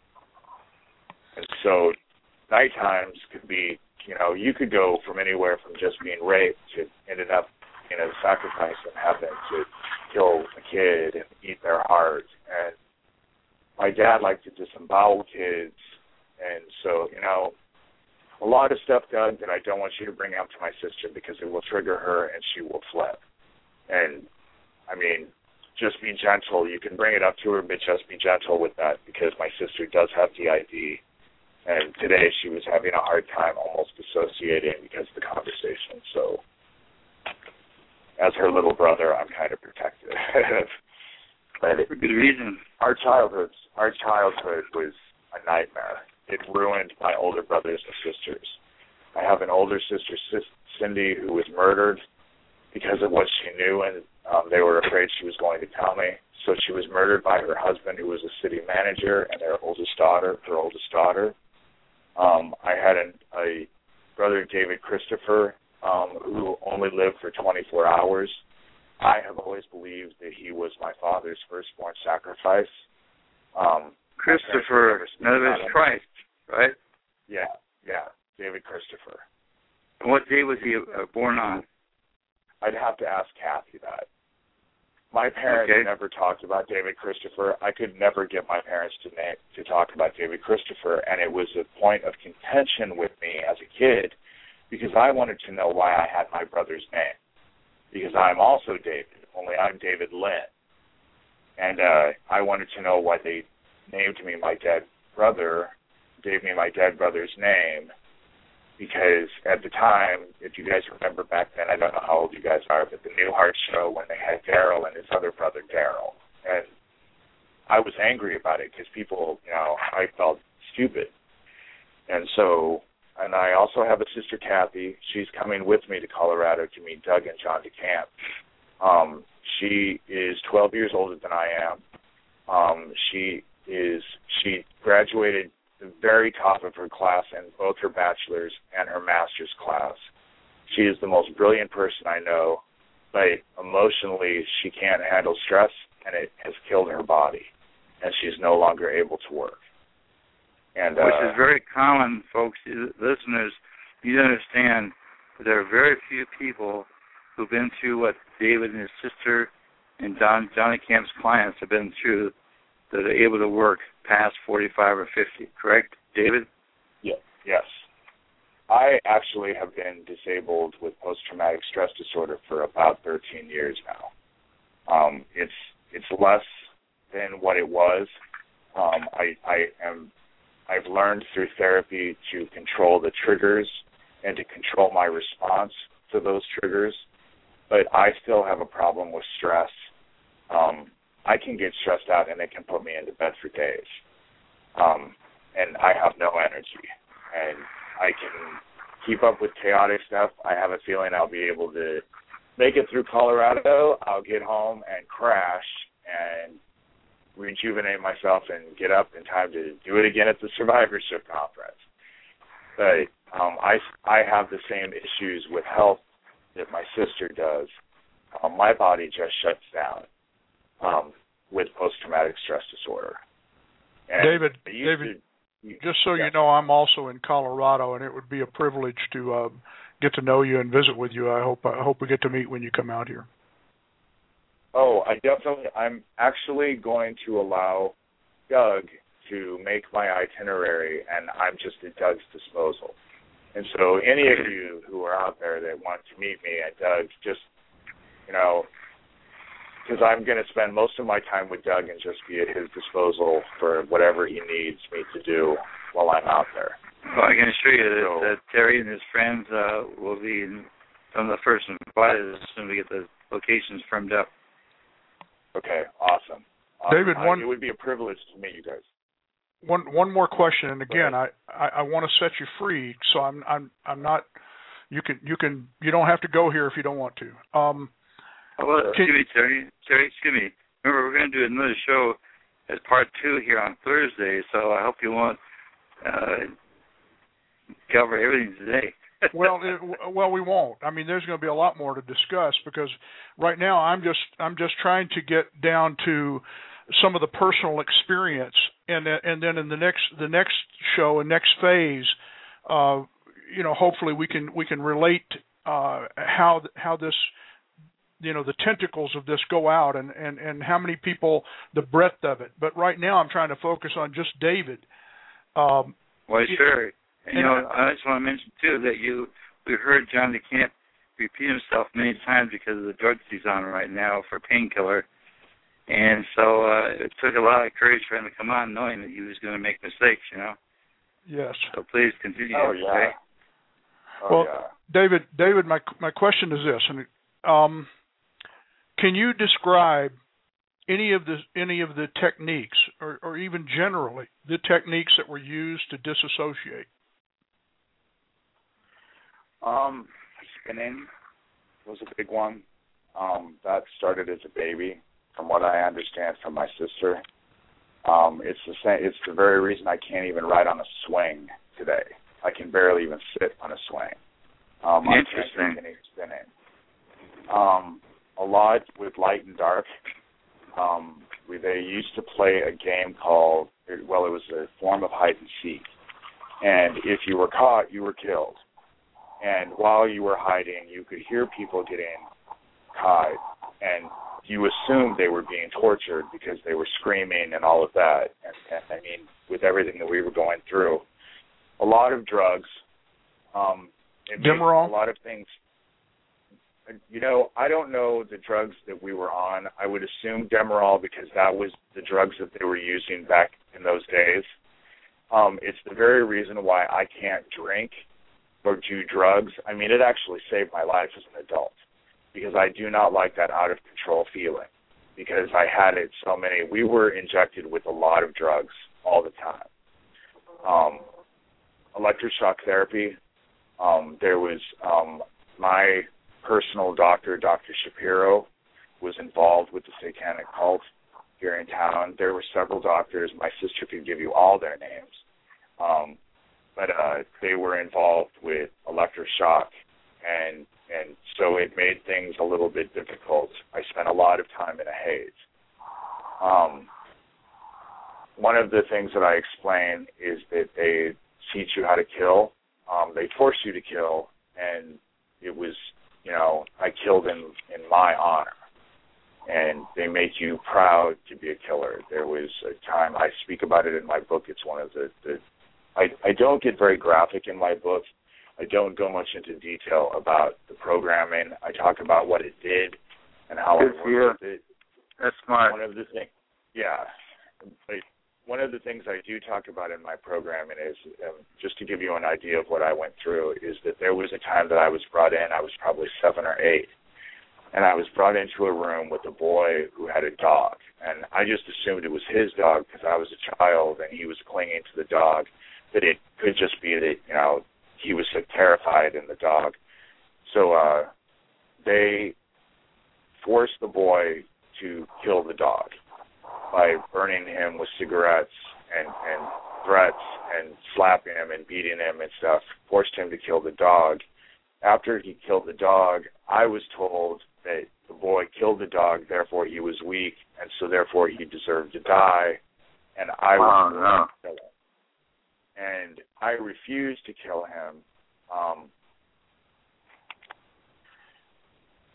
And so night times could be, you know, you could go from anywhere from just being raped to ended up, you know, sacrificing having to kill a kid and eat their heart. And my dad liked to disembowel kids. And so, you know, a lot of stuff, Doug, that I don't want you to bring up to my sister because it will trigger her and she will flip. And, I mean, just be gentle. You can bring it up to her, but just be gentle with that because my sister does have D I D. And today she was having a hard time almost dissociating because of the conversation. So as her little brother, I'm kind of protective. But for good reason. Our childhood, our childhood was a nightmare. It ruined my older brothers and sisters. I have an older sister, Cindy, who was murdered because of what she knew, and um, they were afraid she was going to tell me. So she was murdered by her husband, who was a city manager, and their oldest daughter, her oldest daughter. Um, I had an, a brother, David Christopher, um, who only lived for twenty-four hours. I have always believed that he was my father's firstborn sacrifice. Um, Christopher, in other words, Christ, right? Yeah, yeah, David Christopher. And what day was he uh, born on? I'd have to ask Kathy that. My parents okay. never talked about David Christopher. I could never get my parents to name, to talk about David Christopher, and it was a point of contention with me as a kid because I wanted to know why I had my brother's name. Because I'm also David, only I'm David Lynn. And uh, I wanted to know why they named me my dead brother, gave me my dead brother's name, because at the time, if you guys remember back then, I don't know how old you guys are, but the Newhart show when they had Daryl and his other brother Daryl. And I was angry about it because people, you know, I felt stupid. And so, and I also have a sister, Kathy. She's coming with me to Colorado to meet Doug and John DeCamp. Um, she is twelve years older than I am. Um, she is, she graduated the very top of her class in both her bachelor's and her master's class. She is the most brilliant person I know, but emotionally she can't handle stress, and it has killed her body, and she's no longer able to work. And, uh, Which is very common, folks. Listeners, you understand that there are very few people who've been through what David and his sister and Don, Johnny Camp's clients have been through that are able to work past forty-five or fifty, correct, David? Yeah, yes. I actually have been disabled with post-traumatic stress disorder for about thirteen years now. Um, it's it's less than what it was. Um, I, I am, I've learned through therapy to control the triggers and to control my response to those triggers, but I still have a problem with stress. Um, I can get stressed out, and it can put me into bed for days. Um, and I have no energy. And I can keep up with chaotic stuff. I have a feeling I'll be able to make it through Colorado. I'll get home and crash and rejuvenate myself and get up in time to do it again at the survivorship conference. But um, I, I have the same issues with health that my sister does. Um, my body just shuts down um, with post-traumatic stress disorder. And David, David, to, just so yeah. you know, I'm also in Colorado, and it would be a privilege to uh, get to know you and visit with you. I hope I hope we get to meet when you come out here. Oh, I definitely. I'm actually going to allow Doug to make my itinerary, and I'm just at Doug's disposal. And so any of you who are out there that want to meet me at Doug's, just, you know, because I'm going to spend most of my time with Doug and just be at his disposal for whatever he needs me to do while I'm out there. Well, I can assure you that, So, that Terry and his friends uh, will be in, some of the first invited as soon as we get the locations firmed up. Okay, awesome. awesome. David, I, one, it would be a privilege to meet you guys. One one more question, and again, I, I, I want to set you free, so I'm I'm I'm not. You can you can you don't have to go here if you don't want to. Um, well, excuse me, Terry. Terry, excuse me. Remember, we're going to do another show as part two here on Thursday, so I hope you won't uh, cover everything today. well, it, well, we won't. I mean, there's going to be a lot more to discuss because right now I'm just I'm just trying to get down to some of the personal experience, and and then in the next the next show and next phase, uh, you know, hopefully we can we can relate uh, how how this, you know, the tentacles of this go out and, and, and how many people, the breadth of it. But right now I'm trying to focus on just David. Um, well, sure. And, you know, I, I just want to mention too that you we heard John DeCamp repeat himself many times because of the drugs he's on right now for painkiller. And so uh, it took a lot of courage for him to come on knowing that he was going to make mistakes, you know. Yes. So please continue. Oh, yeah. Okay? Oh, well, yeah. David, David, my my question is this, and um, can you describe any of the any of the techniques, or, or even generally the techniques that were used to disassociate? Um, spinning was a big one. Um, that started as a baby, from what I understand from my sister. Um, it's the same. It's the very reason I can't even ride on a swing today. I can barely even sit on a swing. Um, Interesting. I can't do any spinning. Um, a lot with light and dark. Um, we, they used to play a game called, well, it was a form of hide and seek. And if you were caught, you were killed. And while you were hiding, you could hear people getting caught, and you assumed they were being tortured because they were screaming and all of that. And, and I mean, with everything that we were going through, a lot of drugs, um, it Demerol? A lot of things. You know, I don't know the drugs that we were on. I would assume Demerol because that was the drugs that they were using back in those days. Um, it's the very reason why I can't drink or do drugs. I mean, it actually saved my life as an adult because I do not like that out-of-control feeling because I had it so many. We were injected with a lot of drugs all the time. Um, electroshock therapy. Um, there was um, my personal doctor, Doctor Shapiro, was involved with the satanic cult here in town. There were several doctors. My sister could give you all their names. Um, but uh, they were involved with electroshock, and and so it made things a little bit difficult. I spent a lot of time in a haze. Um, one of the things that I explain is that they teach you how to kill. Um, they force you to kill, and it was, you know, I killed in, in my honor. And they make you proud to be a killer. There was a time, I speak about it in my book. It's one of the, the I, I don't get very graphic in my book. I don't go much into detail about the programming. I talk about what it did and how Good it worked with it. That's smart. One of the things, yeah. But one of the things I do talk about in my programming is, um, just to give you an idea of what I went through, is that there was a time that I was brought in, I was probably seven or eight, and I was brought into a room with a boy who had a dog. And I just assumed it was his dog because I was a child and he was clinging to the dog, that it could just be that, you know, he was so terrified in the dog. So uh, they forced the boy to kill the dog by burning him with cigarettes and, and threats and slapping him and beating him and stuff, forced him to kill the dog. After he killed the dog, I was told that the boy killed the dog, therefore he was weak, and so therefore he deserved to die, and I was oh, going no. to kill him. And I refused to kill him. Um,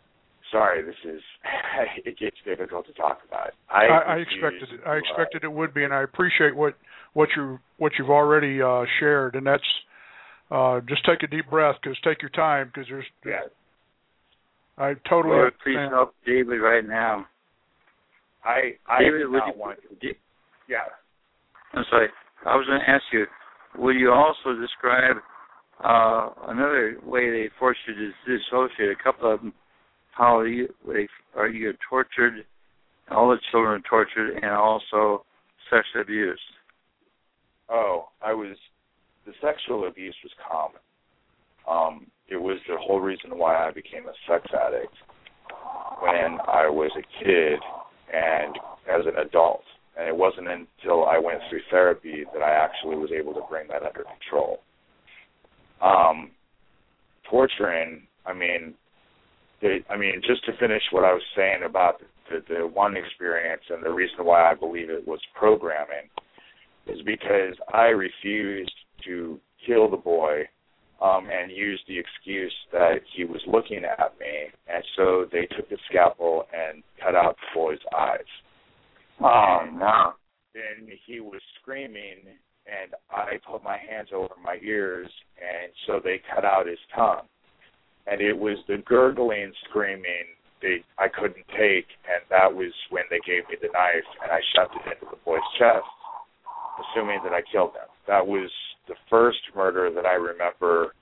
sorry, this is it gets difficult to talk about. I, I, I expected it. I expected it would be, and I appreciate what what you what you've already uh, shared. And that's uh, just take a deep breath, because take your time, because there's. Yeah. I totally. Lord, please understand. help David right now. I I David, do would not you, want to. you, Yeah. I'm sorry. I was going to ask you, would you also describe uh, another way they force you to dissociate? A couple of them, how you they are you tortured, all the children are tortured, and also sexual abuse. Oh, I was. The sexual abuse was common. Um, it was the whole reason why I became a sex addict when I was a kid and as an adult. And it wasn't until I went through therapy that I actually was able to bring that under control. Um, torturing, I mean, they, I mean, just to finish what I was saying about the, the one experience and the reason why I believe it was programming is because I refused to kill the boy um, and used the excuse that he was looking at me, and so they took the scalpel and cut out the boy's eyes. Oh, and no. Then he was screaming, and I put my hands over my ears, and so they cut out his tongue. And it was the gurgling screaming that I couldn't take, and that was when they gave me the knife, and I shoved it into the boy's chest, assuming that I killed him. That was the first murder that I remember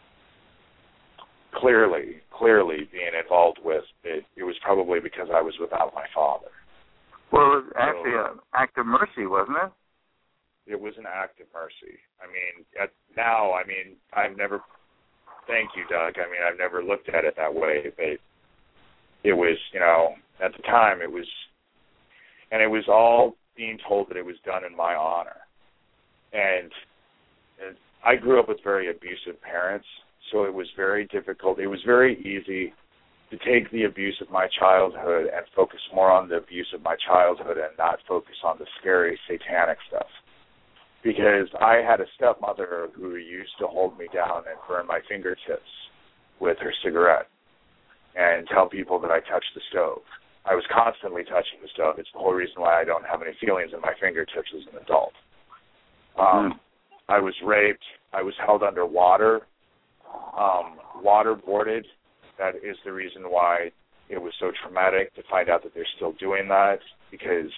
clearly, clearly being involved with. It, it was probably because I was without my father. Well, it was actually an act of mercy, wasn't it? It was an act of mercy. I mean, at, now, I mean, I've never, thank you, Doug. I mean, I've never looked at it that way, but it was, you know, at the time it was, and it was all being told that it was done in my honor. And, and I grew up with very abusive parents, so it was very difficult. It was very easy to take the abuse of my childhood and focus more on the abuse of my childhood and not focus on the scary satanic stuff. Because I had a stepmother who used to hold me down and burn my fingertips with her cigarette and tell people that I touched the stove. I was constantly touching the stove. It's the whole reason why I don't have any feelings in my fingertips as an adult. Um, mm. I was raped. I was held underwater, um, waterboarded. That is the reason why it was so traumatic to find out that they're still doing that, because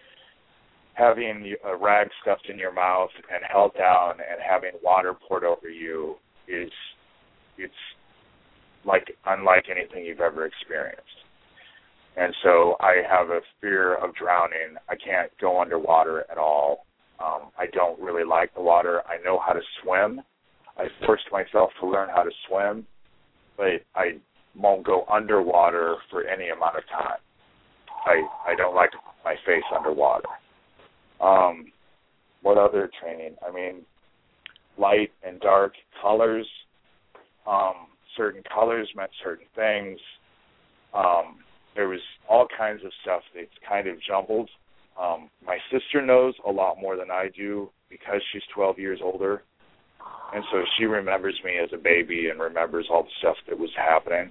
having a rag stuffed in your mouth and held down and having water poured over you is, it's like unlike anything you've ever experienced. And so I have a fear of drowning. I can't go underwater at all. Um, I don't really like the water. I know how to swim. I forced myself to learn how to swim, but I won't go underwater for any amount of time. I I don't like my face underwater. Um, what other training? I mean, light and dark colors. Um, certain colors meant certain things. Um, there was all kinds of stuff that's kind of jumbled. Um, my sister knows a lot more than I do because she's twelve years older. And so she remembers me as a baby and remembers all the stuff that was happening.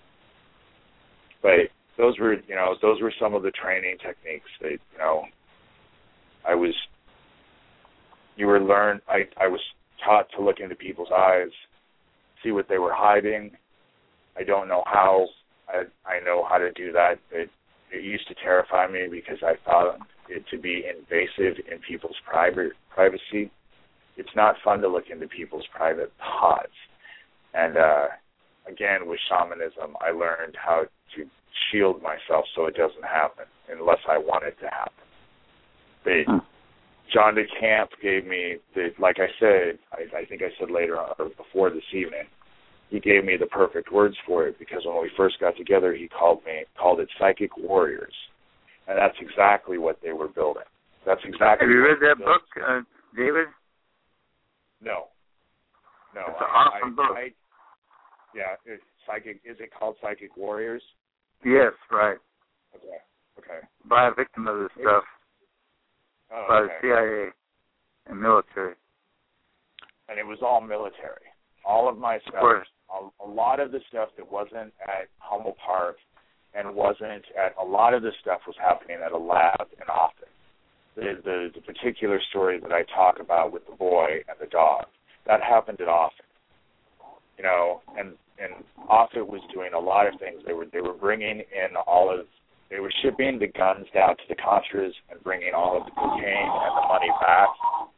But those were, you know, those were some of the training techniques that, you know, I was, you were learned, I, I was taught to look into people's eyes, see what they were hiding. I don't know how I, I know how to do that. It, it used to terrify me because I thought it to be invasive in people's private privacy. It's not fun to look into people's private thoughts. And, uh, again, with shamanism, I learned how to shield myself so it doesn't happen unless I want it to happen. But hmm. John DeCamp gave me, the, like I said, I, I think I said later on, or before this evening, he gave me the perfect words for it, because when we first got together, he called me called it Psychic Warriors. And that's exactly what they were building. That's exactly Have you read that building. book, uh, David? No. No. It's I, an awesome I, book. I, yeah, it's psychic. Is it called Psychic Warriors? Yes, right. Okay. Okay. By a victim of this stuff. Oh, by okay. the C I A and military. And it was all military. All of my stuff, of course. A, a lot of the stuff that wasn't at Hummel Park and wasn't at a lot of this stuff was happening at a lab in Offutt. The, the the particular story that I talk about with the boy and the dog, that happened at Offutt. You know, and and Offutt was doing a lot of things. They were they were bringing in all of they were shipping the guns down to the Contras and bringing all of the cocaine and the money back.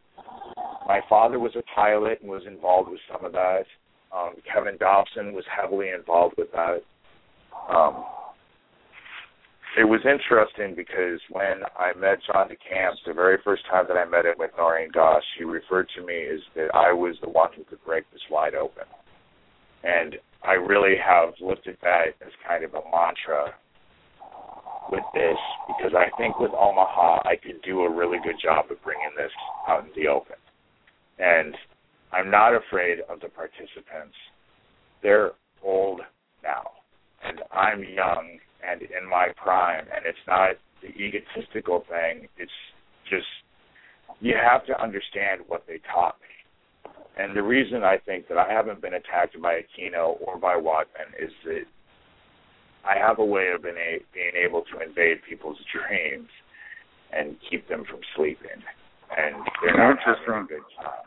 My father was a pilot and was involved with some of that. Um, Kevin Dobson was heavily involved with that. Um, it was interesting because when I met John DeCamp, the very first time that I met him with Noreen Goss, he referred to me as that I was the one who could break this wide open. And I really have looked at that as kind of a mantra with this, because I think with Omaha, I could do a really good job of bringing this out in the open. And I'm not afraid of the participants. They're old now, and I'm young and in my prime, and it's not the egotistical thing. It's just you have to understand what they taught me. And the reason I think that I haven't been attacked by Aquino or by Wadman is that I have a way of being, a, being able to invade people's dreams and keep them from sleeping. And they're not having a good time.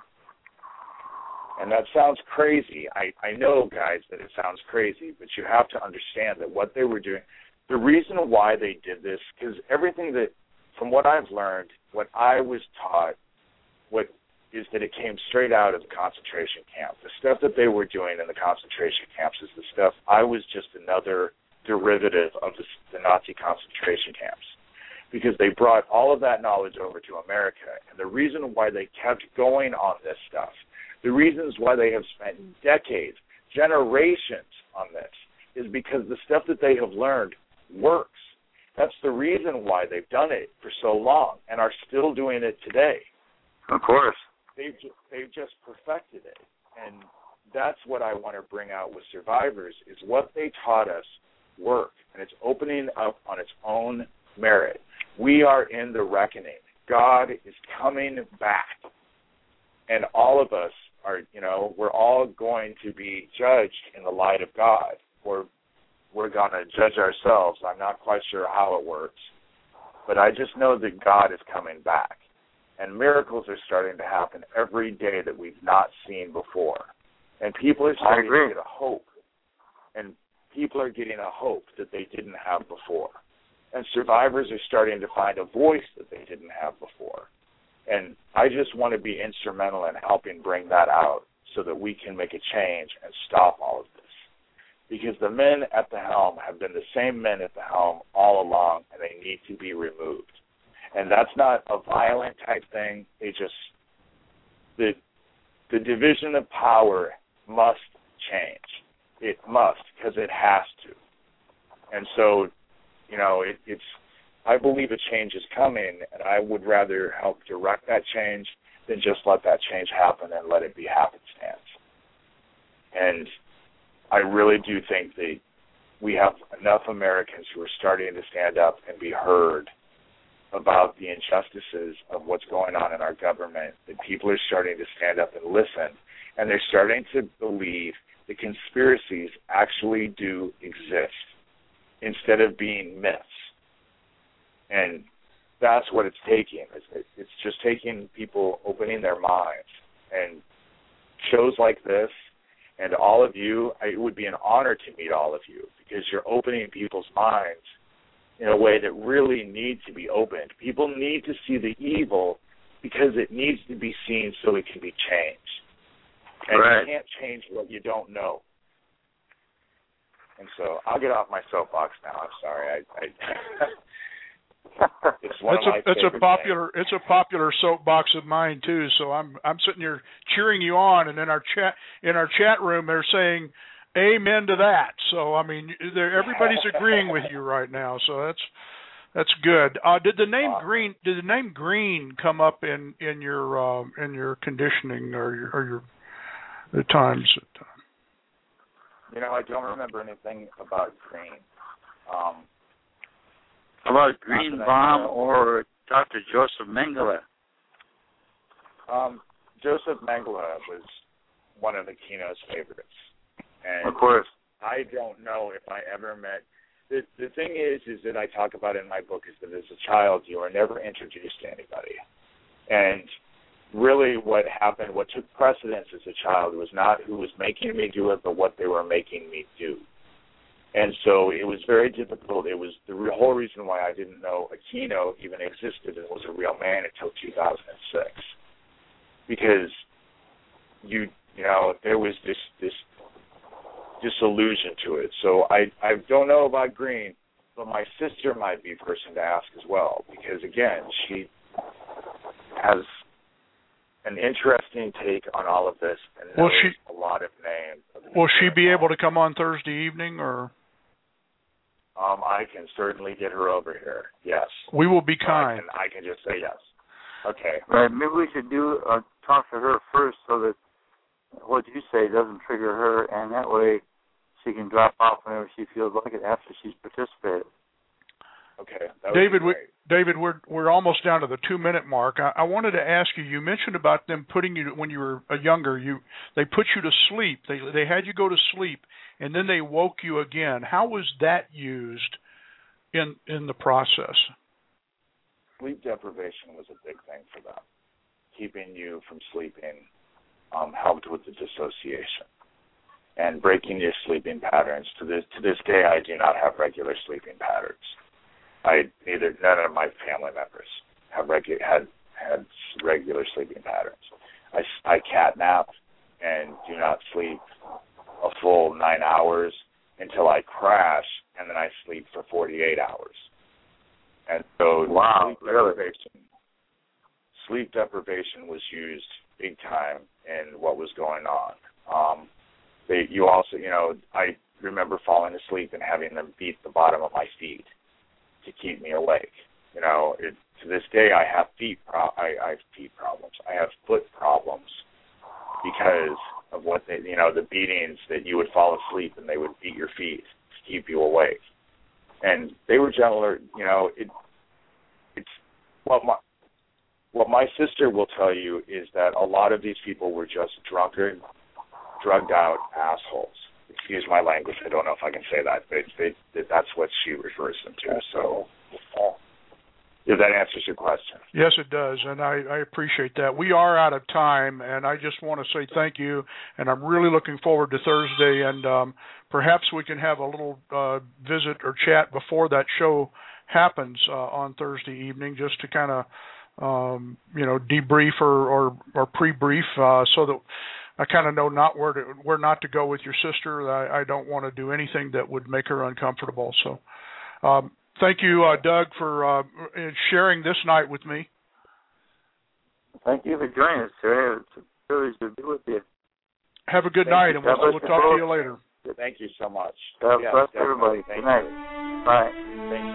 And that sounds crazy. I, I know, guys, that it sounds crazy, but you have to understand that what they were doing, the reason why they did this, because everything that, from what I've learned, what I was taught, what is that it came straight out of the concentration camp. The stuff that they were doing in the concentration camps is the stuff, I was just another derivative of the, the Nazi concentration camps, because they brought all of that knowledge over to America. And the reason why they kept going on this stuff, the reasons why they have spent decades, generations on this, is because the stuff that they have learned works. That's the reason why they've done it for so long and are still doing it today. Of course. They've just, they've just perfected it. And that's what I want to bring out with survivors, is what they taught us work. And it's opening up on its own merit. We are in the reckoning. God is coming back. And all of us are, you know, we're all going to be judged in the light of God. Or we're going to judge ourselves. I'm not quite sure how it works. But I just know that God is coming back. And miracles are starting to happen every day that we've not seen before. And people are starting to get a hope. And people are getting a hope that they didn't have before. And survivors are starting to find a voice that they didn't have before. And I just want to be instrumental in helping bring that out so that we can make a change and stop all of this. Because the men at the helm have been the same men at the helm all along, and they need to be removed. And that's not a violent type thing. They just, the, the division of power must change. It must, because it has to. And so, you know, it, it's, I believe a change is coming, and I would rather help direct that change than just let that change happen and let it be happenstance. And I really do think that we have enough Americans who are starting to stand up and be heard about the injustices of what's going on in our government, that people are starting to stand up and listen, and they're starting to believe that conspiracies actually do exist instead of being myths. And that's what it's taking. It's just taking people opening their minds. And shows like this, and all of you, it would be an honor to meet all of you, because you're opening people's minds in a way that really needs to be opened. People need to see the evil because it needs to be seen so it can be changed. And right. You can't change what you don't know. And so I'll get off my soapbox now. I'm sorry. I, I it's one it's of my a it's a popular things. it's a popular soapbox of mine too. So I'm I'm sitting here cheering you on, and in our chat in our chat room they're saying amen to that. So I mean, everybody's agreeing with you right now. So that's that's good. Uh, did the name Green did the name Green come up in in your um, in your conditioning or your, or your the times? You know, I don't remember anything about Green. Um, about Greenbaum or Doctor Joseph Mengele? Um, Joseph Mengele was one of Aquino's favorites. And of course. I don't know if I ever met. the the thing is, is that I talk about in my book is that as a child you are never introduced to anybody, and really what happened, what took precedence as a child was not who was making me do it, but what they were making me do. And so it was very difficult. It was the whole reason why I didn't know Aquino even existed and was a real man until two thousand six, because you you know there was this this disillusion to it. So I I don't know about Green, but my sister might be a person to ask as well, because again she has an interesting take on all of this and knows will she, a lot of names. Of will she be able to come on Thursday evening, or? Um, I can certainly get her over here. Yes. We will be kind. I can, I can just say yes. Okay. Right. Maybe we should do uh, talk to her first, so that what you say doesn't trigger her, and that way she can drop off whenever she feels like it after she's participated. Okay. That David, we, David, we're we're almost down to the two minute mark. I, I wanted to ask you. You mentioned about them putting you when you were a younger. You they put you to sleep. They they had you go to sleep, and then they woke you again. How was that used in in the process? Sleep deprivation was a big thing for them. Keeping you from sleeping um, helped with the dissociation and breaking your sleeping patterns. To this to this day, I do not have regular sleeping patterns. I neither none of my family members have regu- had had regular sleeping patterns. I, I catnap and do not sleep a full nine hours until I crash, and then I sleep for forty-eight hours. And so wow, sleep deprivation, sleep deprivation was used big time in what was going on. Um, they, you also, you know, I remember falling asleep and having them beat the bottom of my feet to keep me awake. You know, it, to this day, I have feet. Pro- I, I have feet problems. I have foot problems because of what they, you know, the beatings that you would fall asleep and they would beat your feet to keep you awake. And they were gentler. You know, it, it's what my what my sister will tell you is that a lot of these people were just drunkard, drugged out assholes. Excuse my language. I don't know if I can say that, but they, they, that's what she refers them to. So, if that answers your question. Yes, it does, and I, I appreciate that. We are out of time, and I just want to say thank you, and I'm really looking forward to Thursday, and um, perhaps we can have a little uh, visit or chat before that show happens uh, on Thursday evening, just to kind of, um, you know, debrief or, or, or pre-brief uh, so that I kind of know not where to where not to go with your sister. I, I don't want to do anything that would make her uncomfortable. So, um, thank you, uh, Doug, for uh, sharing this night with me. Thank you for joining us, sir. It's a privilege to be with you. Have a good Thank night, you. and we'll, we'll talk to you later. Thank you so much. God yes, bless definitely. everybody. Thank Good night. you. Bye. Thank you.